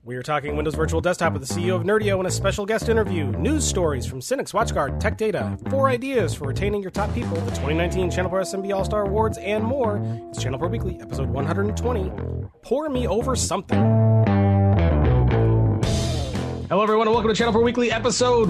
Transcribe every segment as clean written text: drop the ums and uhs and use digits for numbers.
We are talking Windows Virtual Desktop with the CEO of Nerdio in a special guest interview, news stories from Cynix, WatchGuard, Tech Data, 4 ideas for retaining your top people, the 2019 Channel Pro SMB All-Star Awards, and more. It's Channel Pro Weekly, episode 120, Pour Me Over Something. Hello, everyone, and welcome to Channel Pro Weekly, episode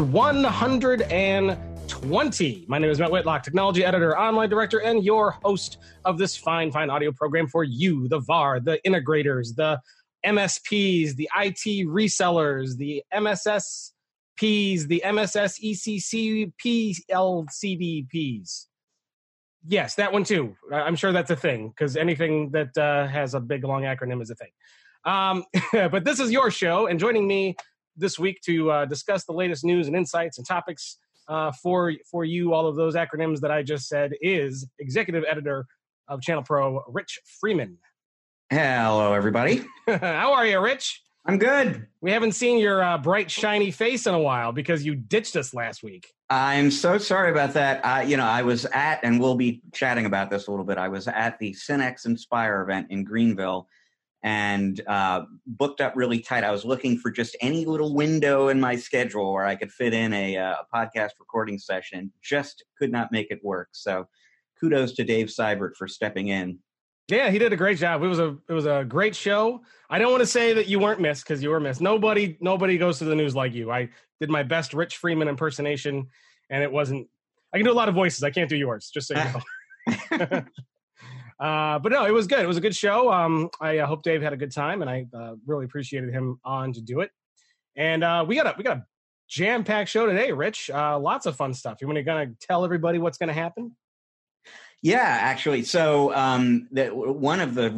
120. My name is Matt Whitlock, technology editor, online director, and your host of this fine audio program for you, the VAR, the integrators, the MSPs, the IT resellers, the MSSPs, the MSS ECCP LCDPs. Yes, that one too. I'm sure that's a thing, because anything that has a big, long acronym is a thing. But this is your show, and joining me this week to discuss the latest news and insights and topics for you, all of those acronyms that I just said, is executive editor of Channel Pro, Rich Freeman. Hello, everybody. How are you, Rich? I'm good. We haven't seen your bright, shiny face in a while because you ditched us last week. I'm so sorry about that. I was at, and we'll be chatting about this a little bit, I was at the Cynix Inspire event in Greenville and booked up really tight. I was looking for just any little window in my schedule where I could fit in a podcast recording session. Just could not make it work. So kudos to Dave Seibert for stepping in. Yeah, he did a great job. It was a great show. I don't want to say that you weren't missed, because you were missed. Nobody goes to the news like you. I did my best Rich Freeman impersonation, and it wasn't. I can do a lot of voices. I can't do yours, just so you know. But no, it was good. It was a good show. I hope Dave had a good time, and I really appreciated him on to do it. And we got a jam-packed show today, Rich. Lots of fun stuff. You want to kind of tell everybody what's going to happen? Yeah, actually. So one of the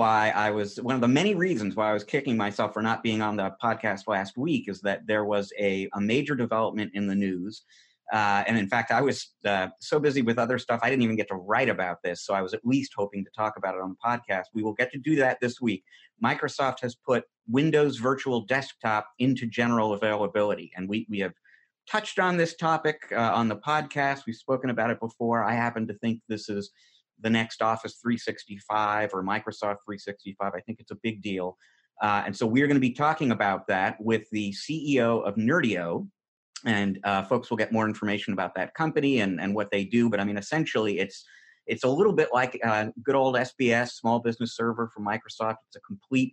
many reasons why I was kicking myself for not being on the podcast last week is that there was a major development in the news. And in fact, I was so busy with other stuff, I didn't even get to write about this. So I was at least hoping to talk about it on the podcast. We will get to do that this week. Microsoft has put Windows Virtual Desktop into general availability. And we have touched on this topic on the podcast. We've spoken about it before. I happen to think this is the next Office 365 or Microsoft 365. I think it's a big deal. And so we're going to be talking about that with the CEO of Nerdio. And folks will get more information about that company and what they do. But I mean, essentially, it's a little bit like good old SBS, Small Business Server from Microsoft. It's a complete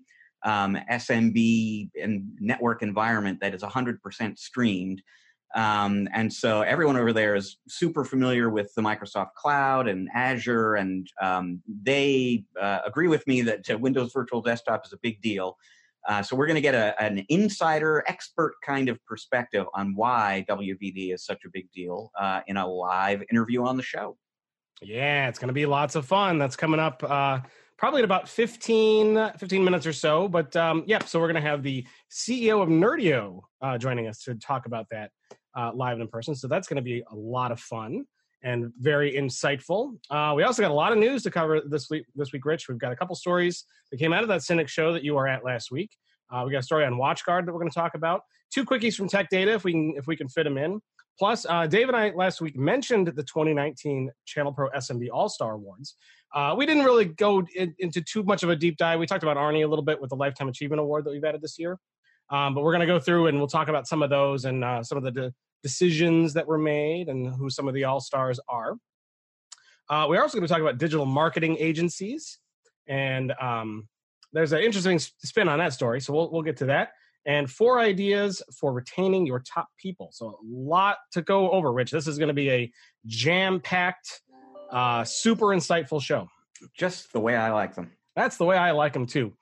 SMB and network environment that is 100% streamed. And so everyone over there is super familiar with the Microsoft Cloud and Azure, and they agree with me that Windows Virtual Desktop is a big deal. So we're going to get an insider expert kind of perspective on why WVD is such a big deal in a live interview on the show. Yeah, it's going to be lots of fun. That's coming up probably in about 15 minutes or so. But so we're going to have the CEO of Nerdio joining us to talk about that live and in person. So that's going to be a lot of fun and very insightful. We also got a lot of news to cover this week, Rich. We've got a couple stories that came out of that Cynix show that you were at last week. We got a story on WatchGuard that we're going to talk about. 2 quickies from Tech Data, if we can fit them in. Plus, Dave and I last week mentioned the 2019 Channel Pro SMB All-Star Awards. We didn't really go into too much of a deep dive. We talked about Arnie a little bit with the Lifetime Achievement Award that we've added this year. But we're going to go through and we'll talk about some of those and some of the decisions that were made and who some of the all-stars are. We're also going to talk about digital marketing agencies, and there's an interesting spin on that story, so we'll get to that. And 4 ideas for retaining your top people. So a lot to go over, Rich. This is going to be a jam-packed, super insightful show. Just the way I like them. That's the way I like them, too.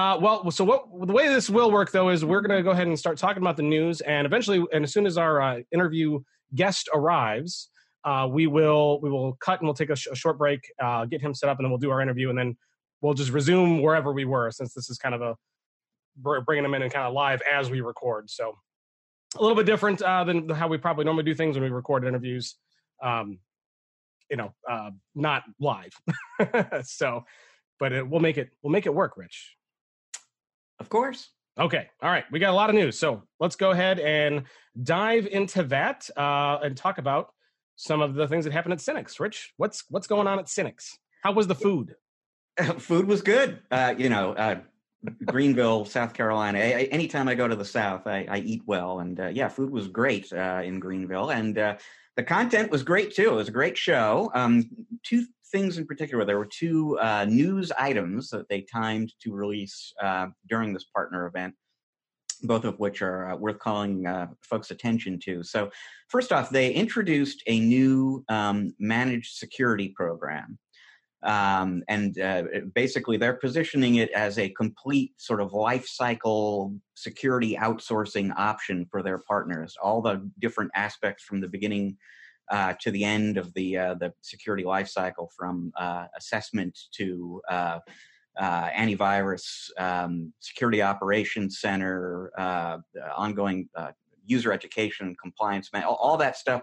The way this will work, though, is we're going to go ahead and start talking about the news, and eventually, and as soon as our interview guest arrives, we will cut and we'll take a short break, get him set up, and then we'll do our interview, and then we'll just resume wherever we were, since this is kind of bringing them in and kind of live as we record. So a little bit different than how we probably normally do things when we record interviews, not live. So, but we'll make it work, Rich. Of course. Okay. All right. We got a lot of news. So let's go ahead and dive into that and talk about some of the things that happened at Cynix. Rich, what's going on at Cynix? How was the food? Food was good. Greenville, South Carolina. Anytime I go to the South, I eat well. And food was great in Greenville. And the content was great, too. It was a great show. Two things in particular. There were two news items that they timed to release during this partner event, both of which are worth calling folks' attention to. So first off, they introduced a new managed security program. Basically, they're positioning it as a complete sort of life cycle security outsourcing option for their partners. All the different aspects from the beginning to the end of the security life cycle, from assessment to antivirus, security operations center, ongoing user education, compliance, all that stuff.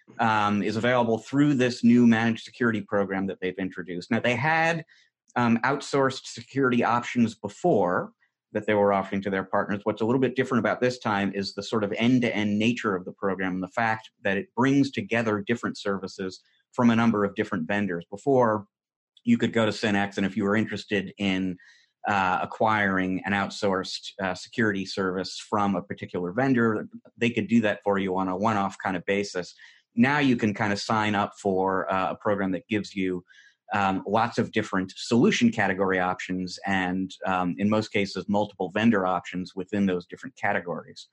Is available through this new managed security program that they've introduced. Now, they had outsourced security options before that they were offering to their partners. What's a little bit different about this time is the sort of end-to-end nature of the program and the fact that it brings together different services from a number of different vendors. Before, you could go to SYNNEX, and if you were interested in acquiring an outsourced security service from a particular vendor, they could do that for you on a one-off kind of basis. Now you can kind of sign up for a program that gives you lots of different solution category options and, in most cases, multiple vendor options within those different categories.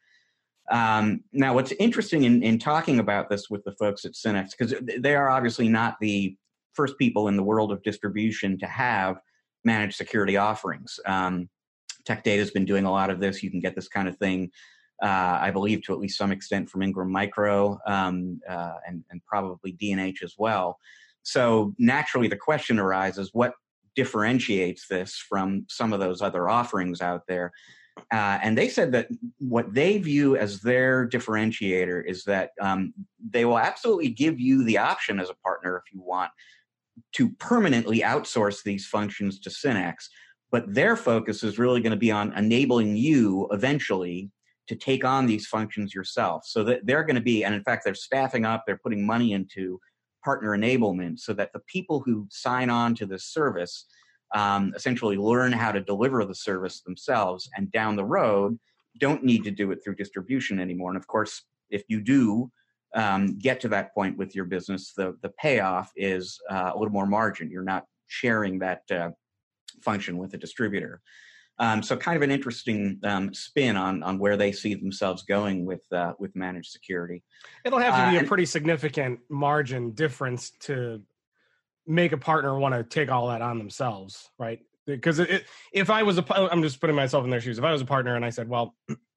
Now, what's interesting in talking about this with the folks at SYNNEX, because they are obviously not the first people in the world of distribution to have managed security offerings. Tech Data has been doing a lot of this. You can get this kind of thing, I believe, to at least some extent from Ingram Micro and probably D&H as well. So naturally, the question arises, what differentiates this from some of those other offerings out there? And they said that what they view as their differentiator is that they will absolutely give you the option as a partner, if you want, to permanently outsource these functions to SYNNEX. But their focus is really going to be on enabling you eventually to take on these functions yourself. So that they're going to be, and in fact, they're staffing up, they're putting money into partner enablement so that the people who sign on to this service essentially learn how to deliver the service themselves, and down the road don't need to do it through distribution anymore. And of course, if you do get to that point with your business, the payoff is a little more margin. You're not sharing that function with a distributor. So kind of an interesting spin on where they see themselves going with managed security. It'll have to be a pretty significant margin difference to make a partner want to take all that on themselves, right? Because if I was I'm just putting myself in their shoes. If I was a partner and I said, well,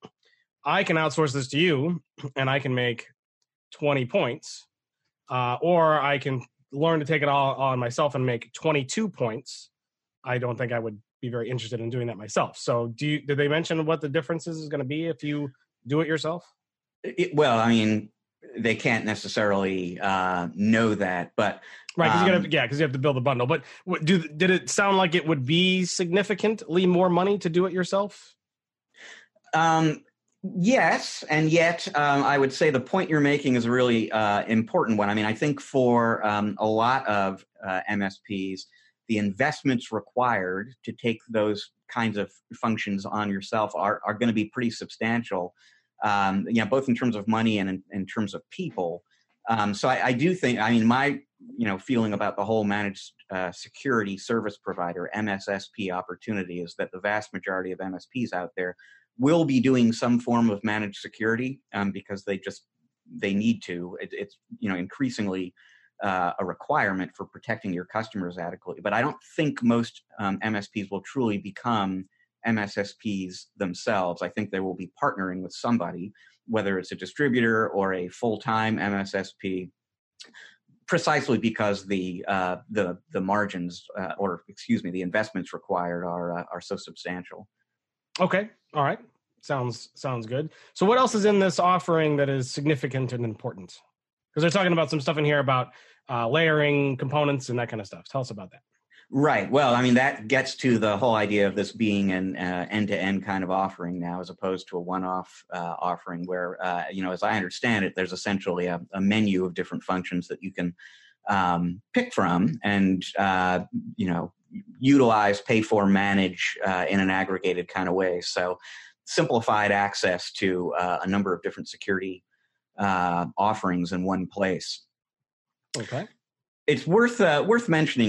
I can outsource this to you and I can make 20 points, or I can learn to take it all on myself and make 22 points, I don't think I would be very interested in doing that myself. So did they mention what the differences is going to be if you do it yourself? Well, I mean, they can't necessarily know that, but right, because you have to build a bundle. But did it sound like it would be significantly more money to do it yourself? Yes, and yet I would say the point you're making is a really important one. I mean, I think for a lot of MSPs, the investments required to take those kinds of functions on yourself are going to be pretty substantial, both in terms of money and in terms of people. So I do think, I mean, my feeling about the whole managed security service provider, MSSP opportunity, is that the vast majority of MSPs out there will be doing some form of managed security because they need to. It's increasingly a requirement for protecting your customers adequately. But I don't think most MSPs will truly become MSSPs themselves. I think they will be partnering with somebody, whether it's a distributor or a full-time MSSP, precisely because the margins, the investments required are so substantial. Okay. All right. Sounds good. So what else is in this offering that is significant and important? Because they're talking about some stuff in here about layering components and that kind of stuff. Tell us about that. Right. Well, I mean, that gets to the whole idea of this being an end-to-end kind of offering now, as opposed to a one-off offering where, as I understand it, there's essentially a menu of different functions that you can pick from. And, utilize, pay for, manage in an aggregated kind of way. So simplified access to a number of different security offerings in one place. Okay. It's worth mentioning,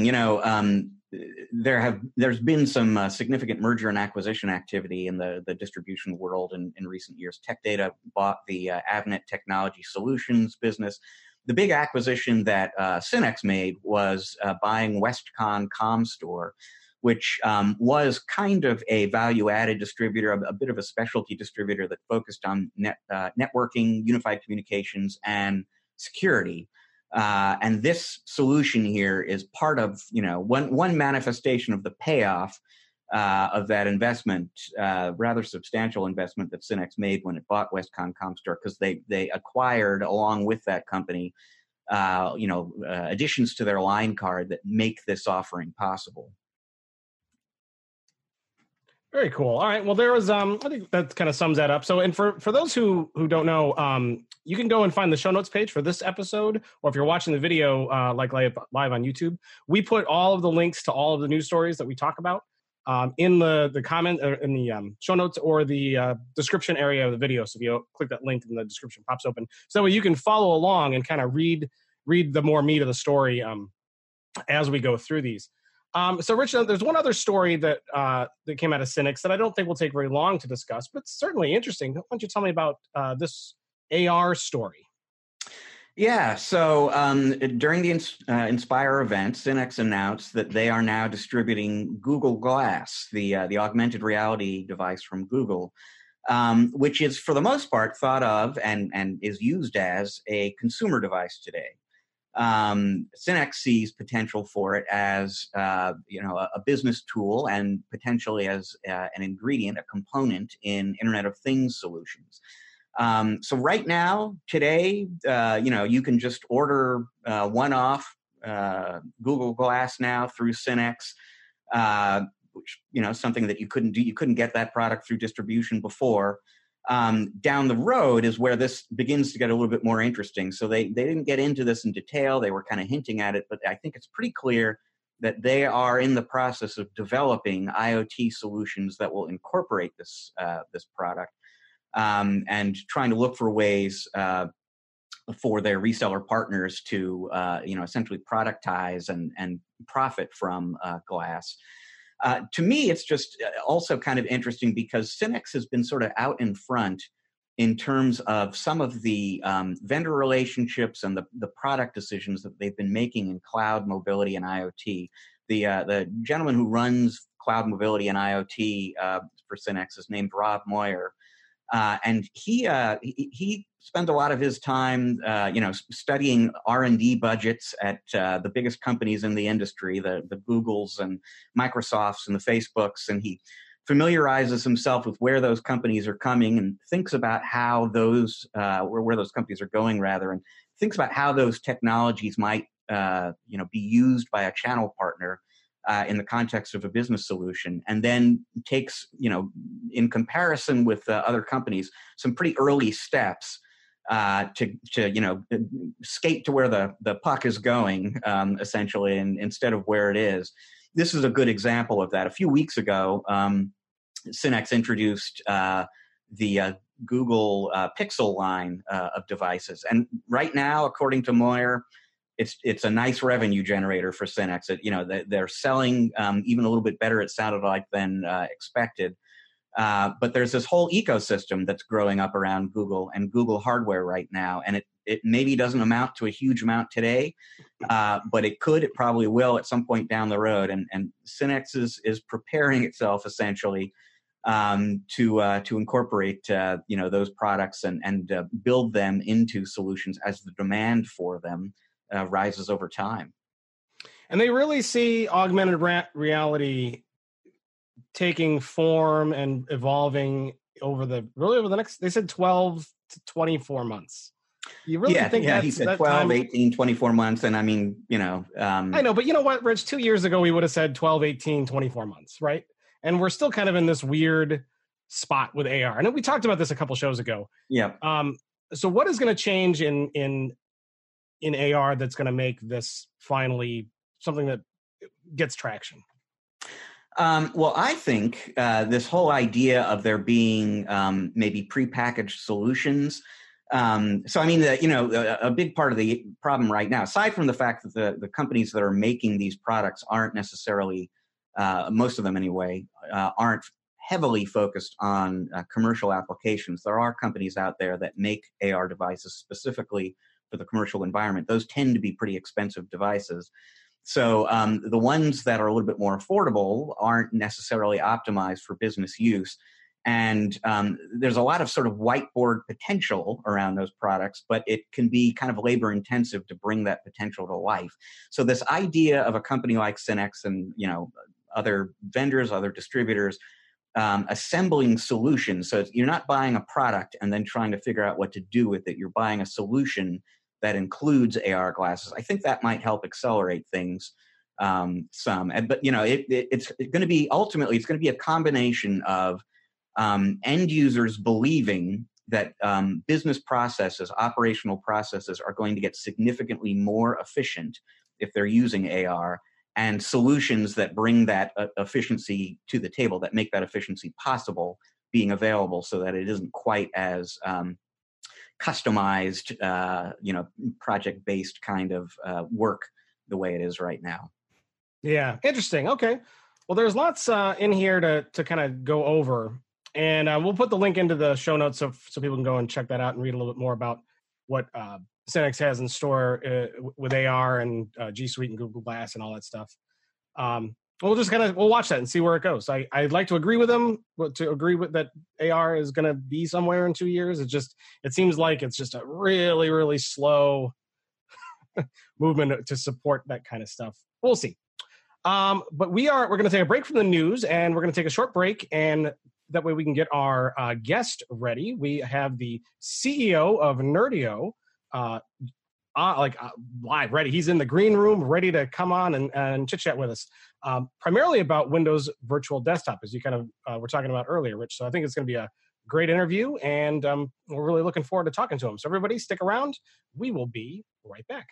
there's been some significant merger and acquisition activity in the distribution world in recent years. Tech Data bought the Avnet Technology Solutions business. The big acquisition that Synnex made was buying Westcon Comstor, which was kind of a value-added distributor, a bit of a specialty distributor that focused on networking, unified communications, and security. And this solution here is part of, one manifestation of the payoff of that investment, rather substantial investment that Synnex made when it bought Westcon Comstor, because they acquired, along with that company, additions to their line card that make this offering possible. Very cool. All right. Well, there was, I think that kind of sums that up. So, and for those who don't know, you can go and find the show notes page for this episode, or if you're watching the video, like live on YouTube, we put all of the links to all of the news stories that we talk about in the comment, in the show notes, or the description area of the video. So if you click that link, and the description pops open, so that way you can follow along and kind of read the more meat of the story as we go through these. So, Rich, there's one other story that came out of Synnex that I don't think will take very long to discuss, but it's certainly interesting. Why don't you tell me about this AR story? Yeah, so during the Inspire event, Synnex announced that they are now distributing Google Glass, the augmented reality device from Google, which is, for the most part, thought of and is used as a consumer device today. Synnex sees potential for it as a business tool, and potentially as an ingredient, a component in Internet of Things solutions. So right now, today, you can just order one-off Google Glass now through Synnex, which something that you couldn't do. You couldn't get that product through distribution before. Down the road is where this begins to get a little bit more interesting. So they didn't get into this in detail. They were kind of hinting at it, but I think it's pretty clear that they are in the process of developing IoT solutions that will incorporate this product, and trying to look for ways for their reseller partners to essentially productize and profit from glass. To me, it's just also kind of interesting because Synnex has been sort of out in front in terms of some of the vendor relationships and the product decisions that they've been making in cloud mobility and IoT. The gentleman who runs cloud mobility and IoT for Synnex is named Rob Moyer. And he spent a lot of his time, studying R&D budgets at the biggest companies in the industry, the Googles and Microsofts and the Facebooks, and he familiarizes himself with where those companies are coming and thinks about how those, where those companies are going, rather, and thinks about how those technologies might, be used by a channel partner in the context of a business solution, and then takes, in comparison with other companies, some pretty early steps to skate to where the puck is going, essentially, and instead of where it is. This is a good example of that. A few weeks ago, Synnex introduced the Google Pixel line of devices, and right now, according to Moyer, it's a nice revenue generator for Synnex. They're selling even a little bit better, it sounded like, than expected. But there's this whole ecosystem that's growing up around Google and Google hardware right now. And it maybe doesn't amount to a huge amount today, but it probably will at some point down the road. And Synnex is preparing itself essentially to incorporate those products and build them into solutions as the demand for them rises over time. And they really see augmented reality taking form and evolving over the next, they said 12 to 24 months. You really think that? He said 12, 18, 24 months. And I mean, I know, but you know what, Rich, 2 years ago, we would have said 12, 18, 24 months, right? And we're still kind of in this weird spot with AR. And we talked about this a couple shows ago. Yeah. So what is going to change in AR that's going to make this finally something that gets traction? Well, I think this whole idea of there being maybe prepackaged solutions. So, I mean, a big part of the problem right now, aside from the fact that the companies that are making these products aren't necessarily, most of them anyway, aren't heavily focused on commercial applications. There are companies out there that make AR devices specifically for the commercial environment. Those tend to be pretty expensive devices. So the ones that are a little bit more affordable aren't necessarily optimized for business use. And there's a lot of sort of whiteboard potential around those products, but it can be kind of labor intensive to bring that potential to life. So this idea of a company like SYNNEX and, other vendors, other distributors, assembling solutions. So you're not buying a product and then trying to figure out what to do with it. You're buying a solution that includes AR glasses. I think that might help accelerate things some. But it's going to be ultimately a combination of end users believing that business processes, operational processes, are going to get significantly more efficient if they're using AR, and solutions that bring that efficiency to the table, that make that efficiency possible, being available so that it isn't quite as customized, project-based kind of work the way it is right now. Yeah, interesting. Okay. Well, there's lots in here to kind of go over. And we'll put the link into the show notes so people can go and check that out and read a little bit more about what SYNNEX has in store with AR and G Suite and Google Glass and all that stuff. We'll watch that and see where it goes. I'd like to agree with them, to agree with that AR is going to be somewhere in 2 years. It seems like it's just a really, really slow movement to support that kind of stuff. We'll see. But we're going to take a break from the news, and we're going to take a short break, and that way we can get our guest ready. We have the CEO of Nerdio live, ready. He's in the green room, ready to come on and chit-chat with us, primarily about Windows Virtual Desktop, as you kind of were talking about earlier, Rich. So I think it's going to be a great interview, and we're really looking forward to talking to him. So everybody stick around. We will be right back.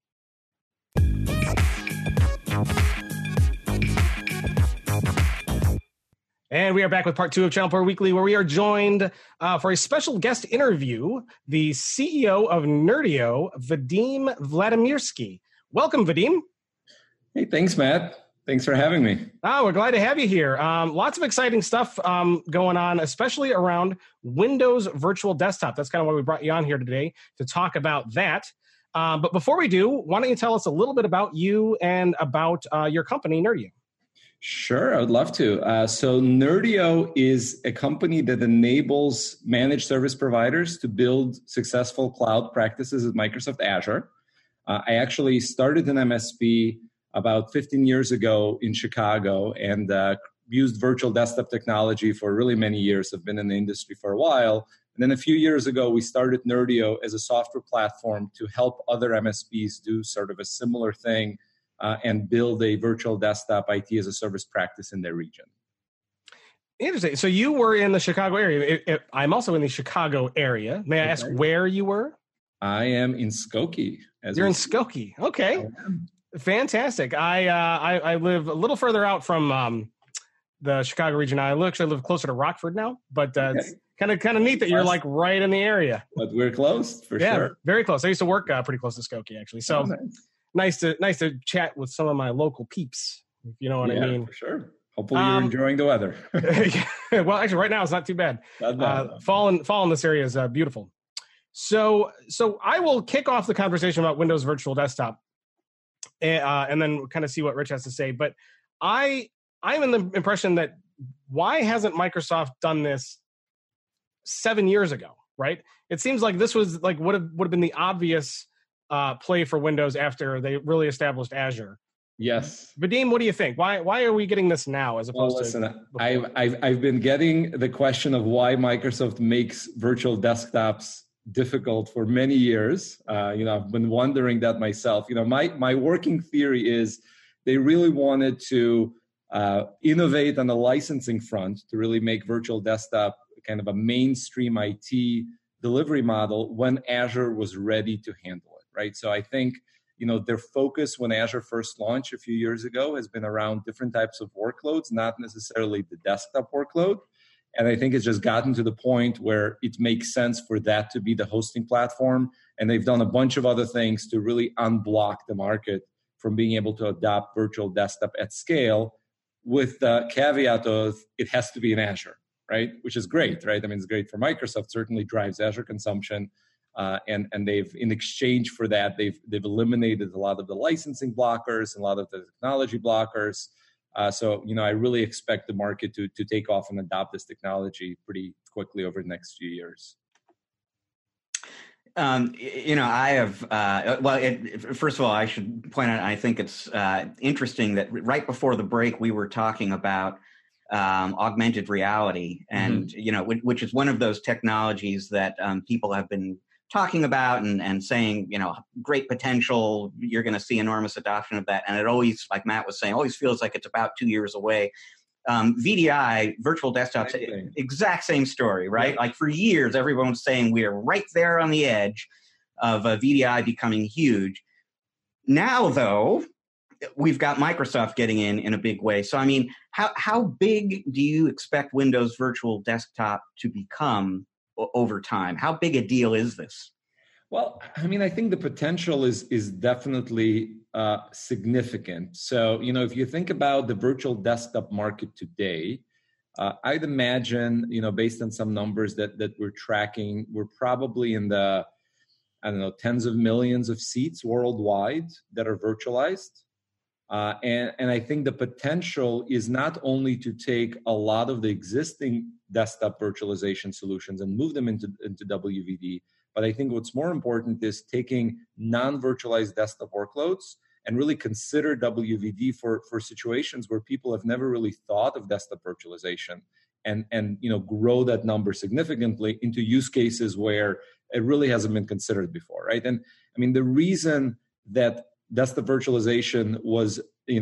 And we are back with part 2 of Channel Power Weekly, where we are joined for a special guest interview, the CEO of Nerdio, Vadim Vladimirsky. Welcome, Vadim. Hey, thanks, Matt. Thanks for having me. We're glad to have you here. Lots of exciting stuff going on, especially around Windows Virtual Desktop. That's kind of why we brought you on here today, to talk about that. But before we do, why don't you tell us a little bit about you and about your company, Nerdio? Sure, I would love to. So Nerdio is a company that enables managed service providers to build successful cloud practices at Microsoft Azure. I actually started an MSP about 15 years ago in Chicago and used virtual desktop technology for really many years. I've been in the industry for a while. And then a few years ago, we started Nerdio as a software platform to help other MSPs do sort of a similar thing and build a virtual desktop IT as a service practice in their region. Interesting. So you were in the Chicago area. I'm also in the Chicago area. May I ask where you were? I am in Skokie. You're in Skokie. Okay. Fantastic. I live a little further out from the Chicago region. I actually live closer to Rockford now, but it's kind of neat that you're like right in the area. But we're close for sure. Very close. I used to work pretty close to Skokie, actually. So nice to chat with some of my local peeps, if you know what I mean. For sure. Hopefully you're enjoying the weather. Well, actually, right now it's not too bad. Fall in this area is beautiful. So I will kick off the conversation about Windows Virtual Desktop, and then kind of see what Rich has to say. But I'm in the impression that why hasn't Microsoft done this 7 years ago? Right? It seems like this was like would have been the obvious play for Windows after they really established Azure. Yes. Vadim, what do you think? Why are we getting this now as opposed to before? I've been getting the question of why Microsoft makes virtual desktops difficult for many years. I've been wondering that myself. My working theory is they really wanted to innovate on the licensing front to really make virtual desktop kind of a mainstream IT delivery model when Azure was ready to handle it, right? So I think their focus when Azure first launched a few years ago has been around different types of workloads, not necessarily the desktop workload. And I think it's just gotten to the point where it makes sense for that to be the hosting platform. And they've done a bunch of other things to really unblock the market from being able to adopt virtual desktop at scale, with the caveat of it has to be in Azure, right? Which is great, right? I mean, it's great for Microsoft, certainly drives Azure consumption. And they've, in exchange for that, they've eliminated a lot of the licensing blockers and a lot of the technology blockers. So I really expect the market to take off and adopt this technology pretty quickly over the next few years. I have, first of all, I should point out, I think it's interesting that right before the break, we were talking about augmented reality, and, which is one of those technologies that people have been talking about and saying, great potential, you're going to see enormous adoption of that. And it always, like Matt was saying, always feels like it's about 2 years away. VDI, virtual desktops, exact same story, right? Yep. Like for years, everyone was saying we are right there on the edge of VDI becoming huge. Now, though, we've got Microsoft getting in a big way. So, I mean, how big do you expect Windows Virtual Desktop to become over time? How big a deal is this? Well, I mean, I think the potential is definitely significant. So, if you think about the virtual desktop market today, I'd imagine, based on some numbers that we're tracking, we're probably in the, tens of millions of seats worldwide that are virtualized. And I think the potential is not only to take a lot of the existing desktop virtualization solutions and move them into WVD, but I think what's more important is taking non-virtualized desktop workloads and really consider WVD for situations where people have never really thought of desktop virtualization, and grow that number significantly into use cases where it really hasn't been considered before, right? And I mean, the reason that desktop virtualization was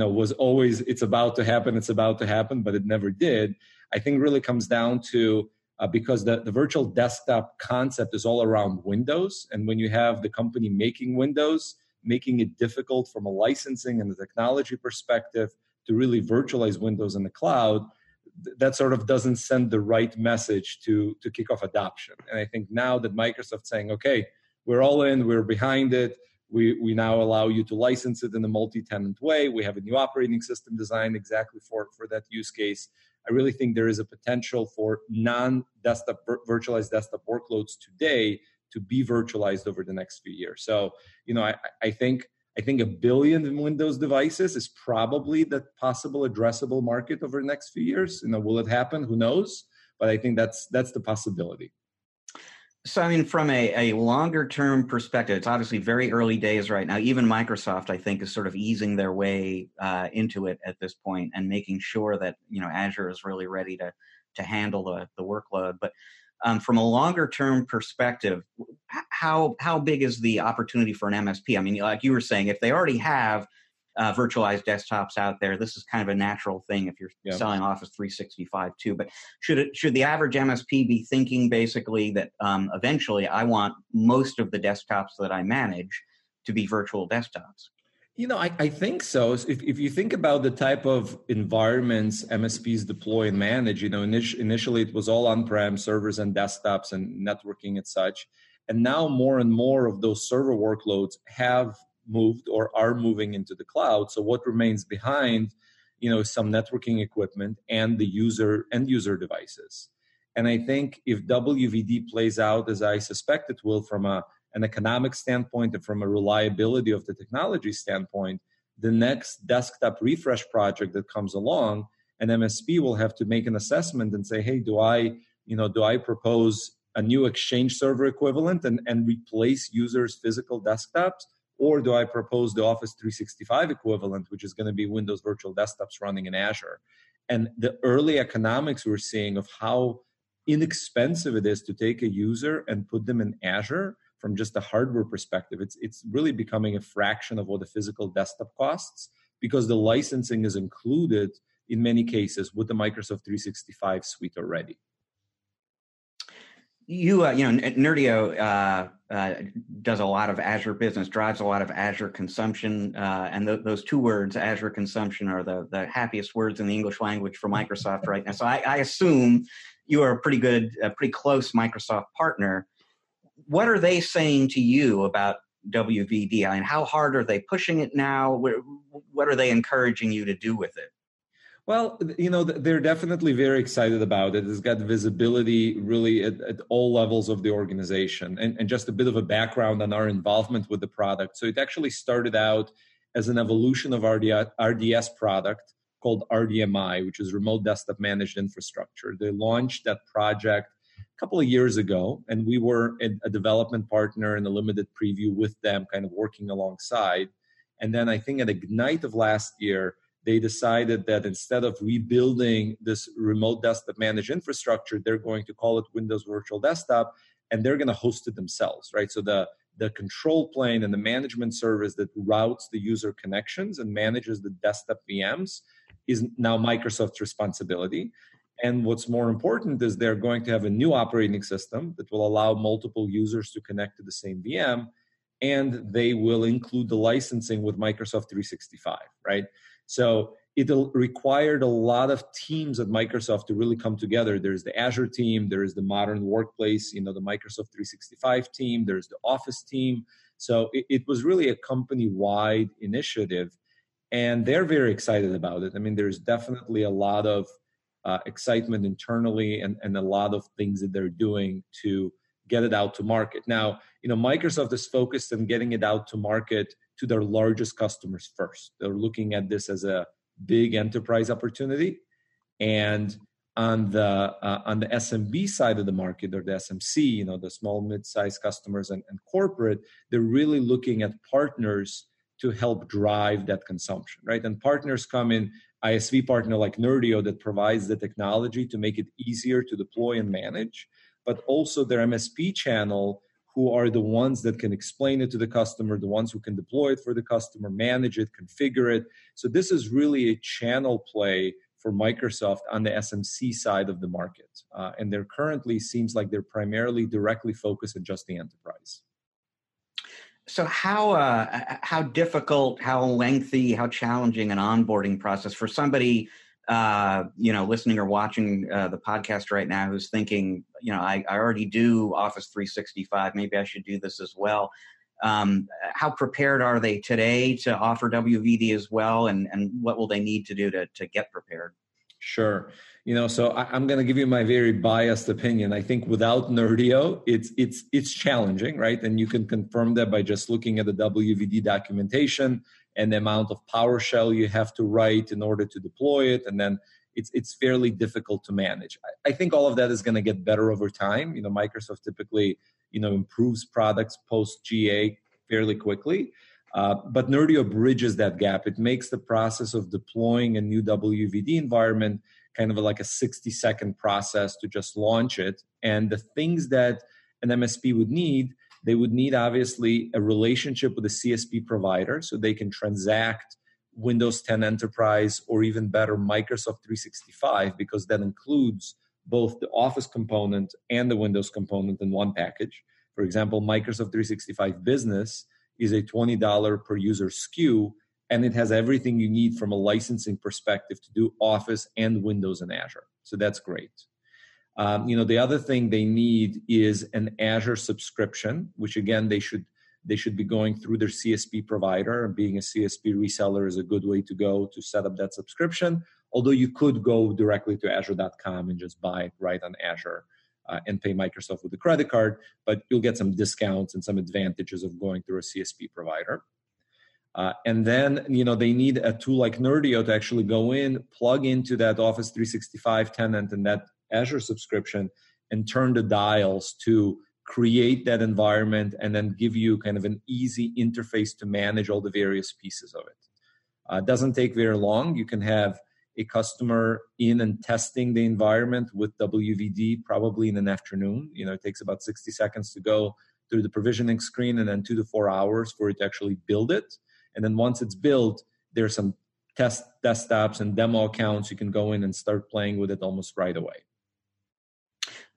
always it's about to happen, but it never did, I think really comes down to because the virtual desktop concept is all around Windows. And when you have the company making Windows, making it difficult from a licensing and the technology perspective to really virtualize Windows in the cloud, that sort of doesn't send the right message to kick off adoption. And I think now that Microsoft's saying, okay, we're all in, we're behind it, we now allow you to license it in a multi-tenant way. We have a new operating system designed exactly for that use case. I really think there is a potential for non-desktop virtualized desktop workloads today to be virtualized over the next few years. So, I think 1 billion Windows devices is probably the possible addressable market over the next few years. Will it happen? Who knows? But I think that's the possibility. So, I mean, from a longer-term perspective, it's obviously very early days right now. Even Microsoft, I think, is sort of easing their way into it at this point and making sure that, Azure is really ready to handle the workload. But from a longer-term perspective, how big is the opportunity for an MSP? I mean, like you were saying, if they already have virtualized desktops out there, this is kind of a natural thing if you're selling Office 365 too. But should the average MSP be thinking basically that eventually I want most of the desktops that I manage to be virtual desktops? I think so. If you think about the type of environments MSPs deploy and manage, initially it was all on-prem servers and desktops and networking and such. And now more and more of those server workloads have moved or are moving into the cloud. So what remains behind, is some networking equipment and the end user devices. And I think if WVD plays out as I suspect it will from an economic standpoint and from a reliability of the technology standpoint, the next desktop refresh project that comes along, an MSP will have to make an assessment and say, hey, do I propose a new Exchange server equivalent and replace users' physical desktops? Or do I propose the Office 365 equivalent, which is going to be Windows Virtual Desktops running in Azure? And the early economics we're seeing of how inexpensive it is to take a user and put them in Azure from just a hardware perspective, it's really becoming a fraction of what the physical desktop costs, because the licensing is included in many cases with the Microsoft 365 suite already. Nerdio does a lot of Azure business, drives a lot of Azure consumption, and those two words, Azure consumption, are the happiest words in the English language for Microsoft right now. So I assume you are a pretty close Microsoft partner. What are they saying to you about WVD? I mean, how hard are they pushing it now? What are they encouraging you to do with it? Well, they're definitely very excited about it. It's got visibility really at all levels of the organization. And just a bit of a background on our involvement with the product. So it actually started out as an evolution of RDS product called RDMI, which is Remote Desktop Managed Infrastructure. They launched that project a couple of years ago, and we were a development partner in a limited preview with them, kind of working alongside. And then I think at Ignite of last year, they decided that instead of rebuilding this remote desktop managed infrastructure, they're going to call it Windows Virtual Desktop, and they're going to host it themselves, right? So the control plane and the management service that routes the user connections and manages the desktop VMs is now Microsoft's responsibility. And what's more important is they're going to have a new operating system that will allow multiple users to connect to the same VM, and they will include the licensing with Microsoft 365, right? So it required a lot of teams at Microsoft to really come together. There's the Azure team, there's the Modern Workplace, the Microsoft 365 team, there's the Office team. So it was really a company-wide initiative, and they're very excited about it. I mean, there's definitely a lot of excitement internally and a lot of things that they're doing to get it out to market. Now, Microsoft is focused on getting it out to market to their largest customers first. They're looking at this as a big enterprise opportunity. And on the SMB side of the market, or the SMC, the small, mid-sized customers and corporate, they're really looking at partners to help drive that consumption, right? And partners come in, ISV partner like Nerdio that provides the technology to make it easier to deploy and manage, but also their MSP channel, who are the ones that can explain it to the customer, the ones who can deploy it for the customer, manage it, configure it. So this is really a channel play for Microsoft on the SMC side of the market. And they're currently, seems like they're primarily directly focused on just the enterprise. So how difficult, how lengthy, how challenging an onboarding process for somebody listening or watching the podcast right now who's thinking, I already do Office 365, maybe I should do this as well. How prepared are they today to offer WVD as well, and what will they need to do to get prepared? Sure. So I'm going to give you my very biased opinion. I think without Nerdio, it's challenging, right? And you can confirm that by just looking at the WVD documentation and the amount of PowerShell you have to write in order to deploy it. And then it's fairly difficult to manage. I think all of that is going to get better over time. Microsoft typically, improves products post-GA fairly quickly. But Nerdio bridges that gap. It makes the process of deploying a new WVD environment kind of like a 60-second process to just launch it. And the things that an MSP would need, they would need obviously a relationship with a CSP provider so they can transact Windows 10 Enterprise, or even better, Microsoft 365, because that includes both the Office component and the Windows component in one package. For example, Microsoft 365 Business is a $20 per user SKU, and it has everything you need from a licensing perspective to do Office and Windows and Azure. So that's great. The other thing they need is an Azure subscription, which again, they should be going through their CSP provider, and being a CSP reseller is a good way to go to set up that subscription. Although you could go directly to azure.com and just buy it right on Azure and pay Microsoft with a credit card, but you'll get some discounts and some advantages of going through a CSP provider. And then, they need a tool like Nerdio to actually go in, plug into that Office 365 tenant and that Azure subscription, and turn the dials to create that environment and then give you kind of an easy interface to manage all the various pieces of it. It doesn't take very long. You can have a customer in and testing the environment with WVD probably in an afternoon. It takes about 60 seconds to go through the provisioning screen, and then 2 to 4 hours for it to actually build it. And then once it's built, there's some test desktops and demo accounts. You can go in and start playing with it almost right away.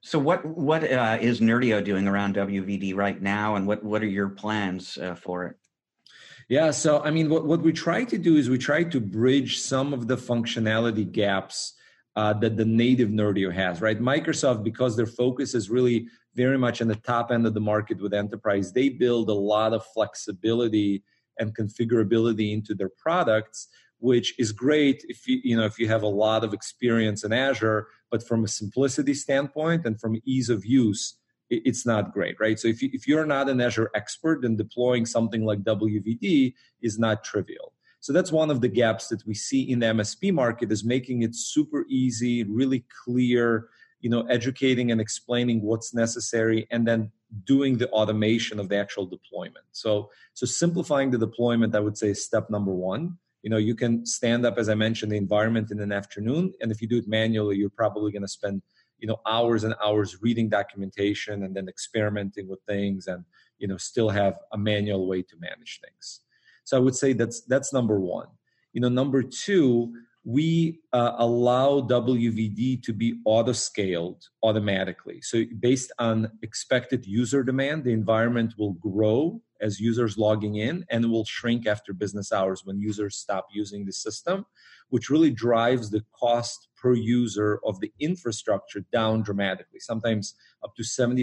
So what is Nerdio doing around WVD right now, and what are your plans for it? Yeah, so I mean, what we try to do is we try to bridge some of the functionality gaps that the native Nerdio has, right? Microsoft, because their focus is really very much in the top end of the market with enterprise, they build a lot of flexibility and configurability into their products, which is great if you have a lot of experience in Azure, but from a simplicity standpoint and from ease of use, it's not great, right? So if you're not an Azure expert, then deploying something like WVD is not trivial. So that's one of the gaps that we see in the MSP market, is making it super easy, really clear, educating and explaining what's necessary, and then doing the automation of the actual deployment. So simplifying the deployment, I would say, is step number one. You can stand up, as I mentioned, the environment in an afternoon, and if you do it manually, you're probably going to spend hours and hours reading documentation and then experimenting with things, and still have a manual way to manage things. So I would say that's number one. Number two, we allow WVD to be auto-scaled automatically. So based on expected user demand, the environment will grow as users logging in, and it will shrink after business hours when users stop using the system, which really drives the cost per user of the infrastructure down dramatically, sometimes up to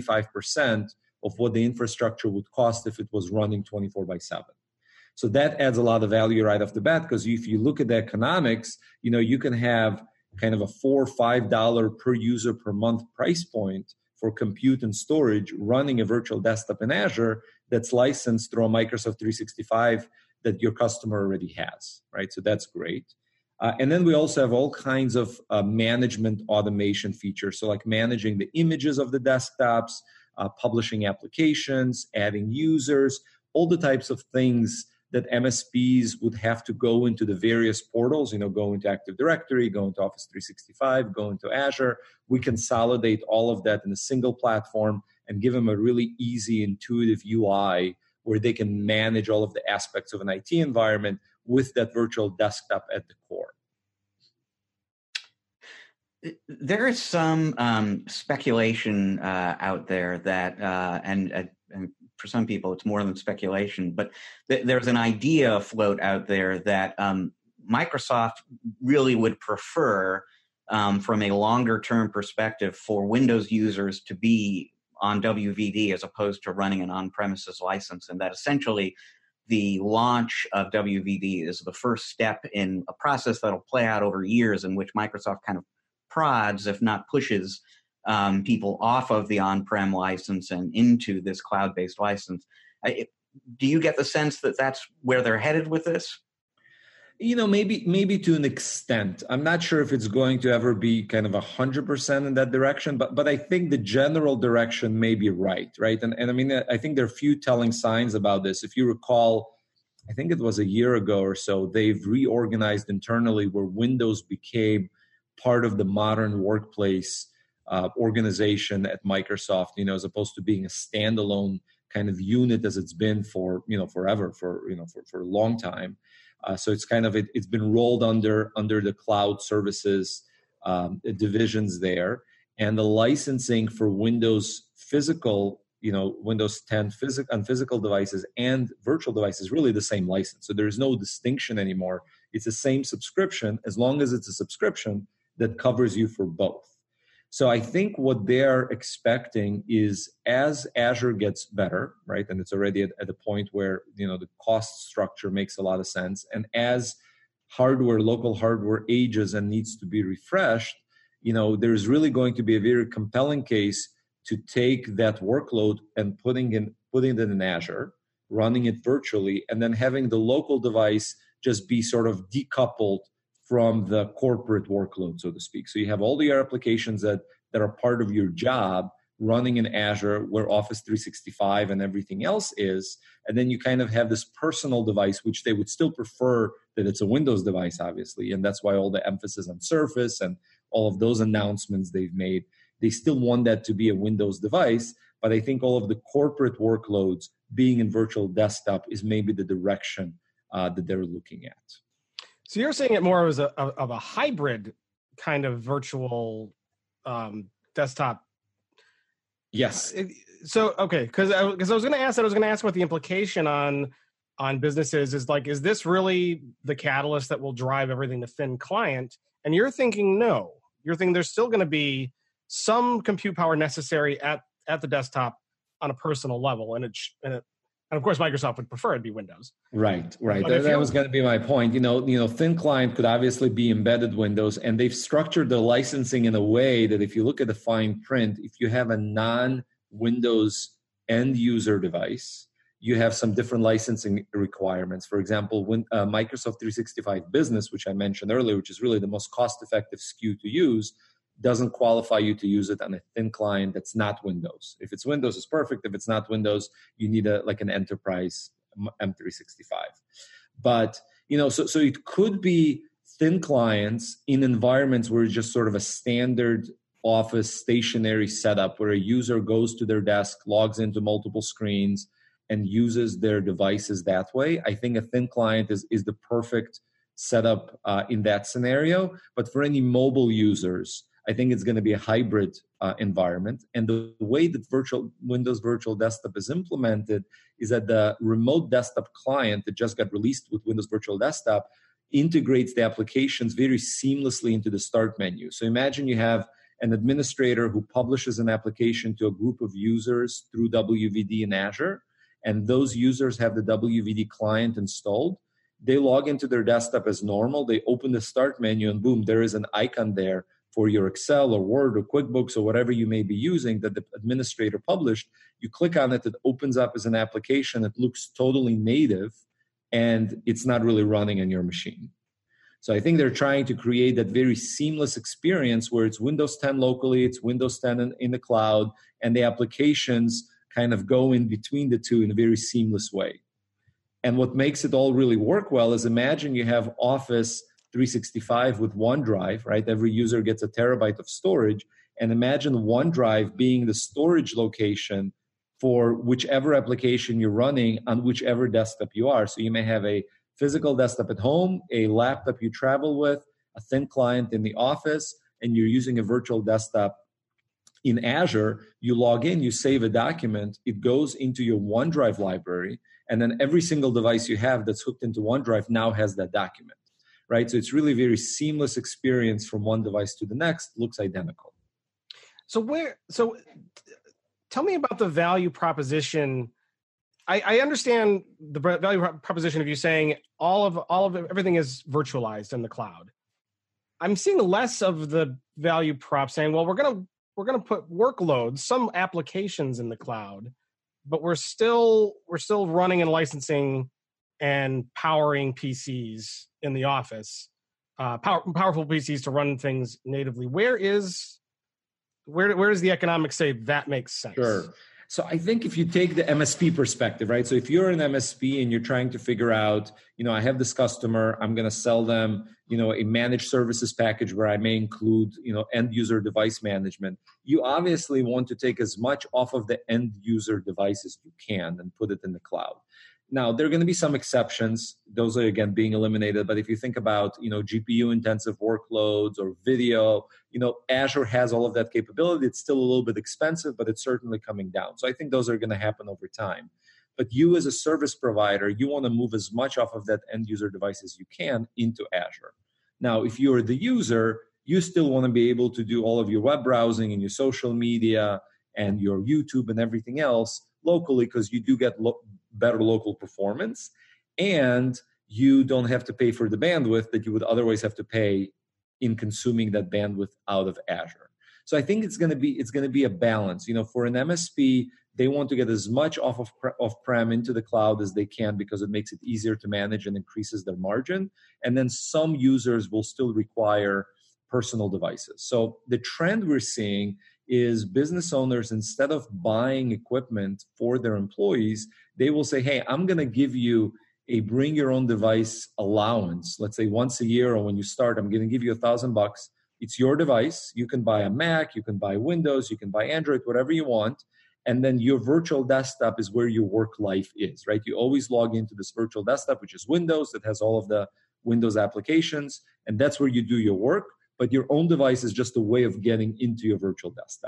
75% of what the infrastructure would cost if it was running 24/7. So that adds a lot of value right off the bat, because if you look at the economics, you can have kind of a $4 or $5 per user per month price point for compute and storage running a virtual desktop in Azure that's licensed through a Microsoft 365 that your customer already has, right? So that's great. And then we also have all kinds of management automation features. So like managing the images of the desktops, publishing applications, adding users, all the types of things that MSPs would have to go into the various portals, go into Active Directory, go into Office 365, go into Azure. We consolidate all of that in a single platform and give them a really easy, intuitive UI where they can manage all of the aspects of an IT environment with that virtual desktop at the core. There is some speculation out there that, and for some people it's more than speculation, but there's an idea afloat out there that Microsoft really would prefer, from a longer term perspective, for Windows users to be on WVD as opposed to running an on-premises license, and that essentially the launch of WVD is the first step in a process that'll play out over years, in which Microsoft kind of prods, if not pushes, people off of the on-prem license and into this cloud-based license. Do you get the sense that that's where they're headed with this? Maybe to an extent. I'm not sure if it's going to ever be kind of 100% in that direction, but I think the general direction may be right? And I mean, I think there are a few telling signs about this. If you recall, I think it was a year ago or so, they've reorganized internally where Windows became part of the modern workplace organization at Microsoft, as opposed to being a standalone kind of unit as it's been for forever, for a long time. So it's kind of it's been rolled under the cloud services divisions there, and the licensing for Windows physical, Windows 10 on physical devices and virtual devices, really the same license. So there's no distinction anymore. It's the same subscription, as long as it's a subscription that covers you for both. So I think what they're expecting is, as Azure gets better, right, and it's already at a point where the cost structure makes a lot of sense, and as local hardware ages and needs to be refreshed, there's really going to be a very compelling case to take that workload and putting it in Azure, running it virtually, and then having the local device just be sort of decoupled from the corporate workload, so to speak. So you have all your applications that are part of your job running in Azure, where Office 365 and everything else is, and then you kind of have this personal device, which they would still prefer that it's a Windows device, obviously, and that's why all the emphasis on Surface and all of those announcements they've made. They still want that to be a Windows device, but I think all of the corporate workloads being in virtual desktop is maybe the direction that they're looking at. So you're saying it more as of a hybrid kind of virtual desktop Yes. Okay, because I was going to ask that. I was going to ask what the implication on businesses is. Like, is this really the catalyst that will drive everything to thin client? And you're thinking no. You're thinking there's still going to be some compute power necessary at the desktop on a personal level, and of course Microsoft would prefer it be Windows. Right. That was going to be my point. Thin client could obviously be embedded Windows, and they've structured the licensing in a way that if you look at the fine print, if you have a non-Windows end user device, you have some different licensing requirements. For example, when Microsoft 365 Business, which I mentioned earlier, which is really the most cost-effective SKU to use, doesn't qualify you to use it on a thin client that's not Windows. If it's Windows, it's perfect. If it's not Windows, you need an enterprise M365. But, so it could be thin clients in environments where it's just sort of a standard office stationary setup where a user goes to their desk, logs into multiple screens, and uses their devices that way. I think a thin client is the perfect setup in that scenario. But for any mobile users, I think it's going to be a hybrid environment. And the way that Windows Virtual Desktop is implemented is that the remote desktop client that just got released with Windows Virtual Desktop integrates the applications very seamlessly into the start menu. So imagine you have an administrator who publishes an application to a group of users through WVD in Azure, and those users have the WVD client installed. They log into their desktop as normal. They open the start menu, and boom, there is an icon there for your Excel or Word or QuickBooks or whatever you may be using that the administrator published. You click on it, it opens up as an application. It looks totally native, and it's not really running on your machine. So I think they're trying to create that very seamless experience where it's Windows 10 locally, it's Windows 10 in the cloud, and the applications kind of go in between the two in a very seamless way. And what makes it all really work well is imagine you have Office 365 with OneDrive, right? Every user gets a terabyte of storage. And imagine OneDrive being the storage location for whichever application you're running on whichever desktop you are. So you may have a physical desktop at home, a laptop you travel with, a thin client in the office, and you're using a virtual desktop in Azure. You log in, you save a document, it goes into your OneDrive library, and then every single device you have that's hooked into OneDrive now has that document, right? So it's really very seamless experience from one device to the next, looks identical. So tell me about the value proposition. I understand the value proposition of you saying all of everything is virtualized in the cloud. I'm seeing less of the value prop saying, well, we're going to put workloads, some applications in the cloud, but we're still running and licensing and powering PCs in the office, powerful PCs to run things natively. Where does the economics say that makes sense? Sure. So I think if you take the MSP perspective, right? So if you're an MSP and you're trying to figure out, I have this customer, I'm going to sell them, a managed services package where I may include, end user device management. You obviously want to take as much off of the end user device as you can and put it in the cloud. Now, there are going to be some exceptions. Those are, again, being eliminated. But if you think about, GPU-intensive workloads or video, Azure has all of that capability. It's still a little bit expensive, but it's certainly coming down. So I think those are going to happen over time. But you as a service provider, you want to move as much off of that end-user device as you can into Azure. Now, if you're the user, you still want to be able to do all of your web browsing and your social media and your YouTube and everything else locally, because you do get better local performance, and you don't have to pay for the bandwidth that you would otherwise have to pay in consuming that bandwidth out of Azure. So I think it's going to be a balance. For an MSP, they want to get as much off of off-prem into the cloud as they can because it makes it easier to manage and increases their margin. And then some users will still require personal devices. So the trend we're seeing is business owners, instead of buying equipment for their employees, they will say, hey, I'm going to give you a bring your own device allowance. Let's say once a year, or when you start, I'm going to give you $1,000. It's your device. You can buy a Mac, you can buy Windows, you can buy Android, whatever you want. And then your virtual desktop is where your work life is, right? You always log into this virtual desktop, which is Windows, that has all of the Windows applications. And that's where you do your work. But your own device is just a way of getting into your virtual desktop.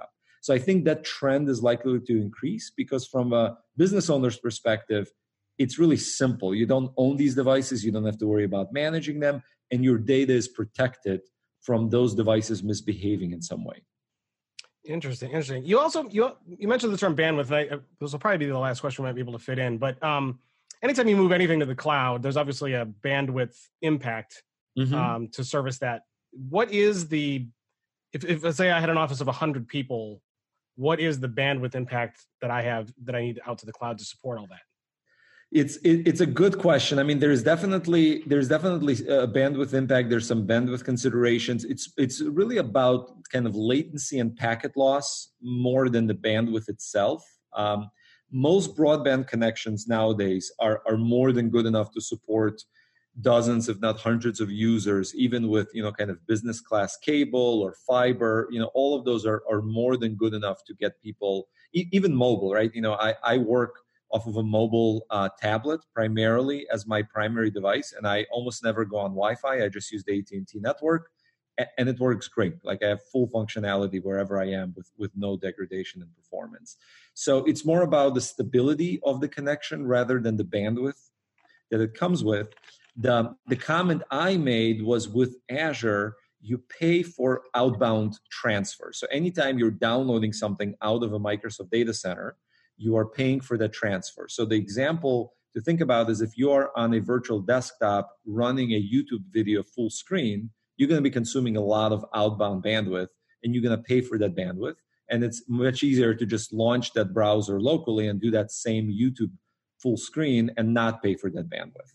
So I think that trend is likely to increase because from a business owner's perspective, it's really simple. You don't own these devices. You don't have to worry about managing them, and your data is protected from those devices misbehaving in some way. Interesting. You also you mentioned the term bandwidth. This will probably be the last question we might be able to fit in. But anytime you move anything to the cloud, there's obviously a bandwidth impact to service that. What is if let's say I had an office of 100 people, what is the bandwidth impact that I need out to the cloud to support all that? It's a good question. I mean, there's definitely a bandwidth impact. There's some bandwidth considerations. It's really about kind of latency and packet loss more than the bandwidth itself. Most broadband connections nowadays are more than good enough to support dozens, if not hundreds of users, even with, kind of business class cable or fiber. All of those are more than good enough to get people, even mobile, right? I work off of a mobile tablet primarily as my primary device, and I almost never go on Wi-Fi. I just use the AT&T network, and it works great. Like I have full functionality wherever I am with no degradation in performance. So it's more about the stability of the connection rather than the bandwidth that it comes with. The comment I made was with Azure, you pay for outbound transfer. So anytime you're downloading something out of a Microsoft data center, you are paying for the transfer. So the example to think about is if you are on a virtual desktop running a YouTube video full screen, you're going to be consuming a lot of outbound bandwidth, and you're going to pay for that bandwidth. And it's much easier to just launch that browser locally and do that same YouTube full screen and not pay for that bandwidth.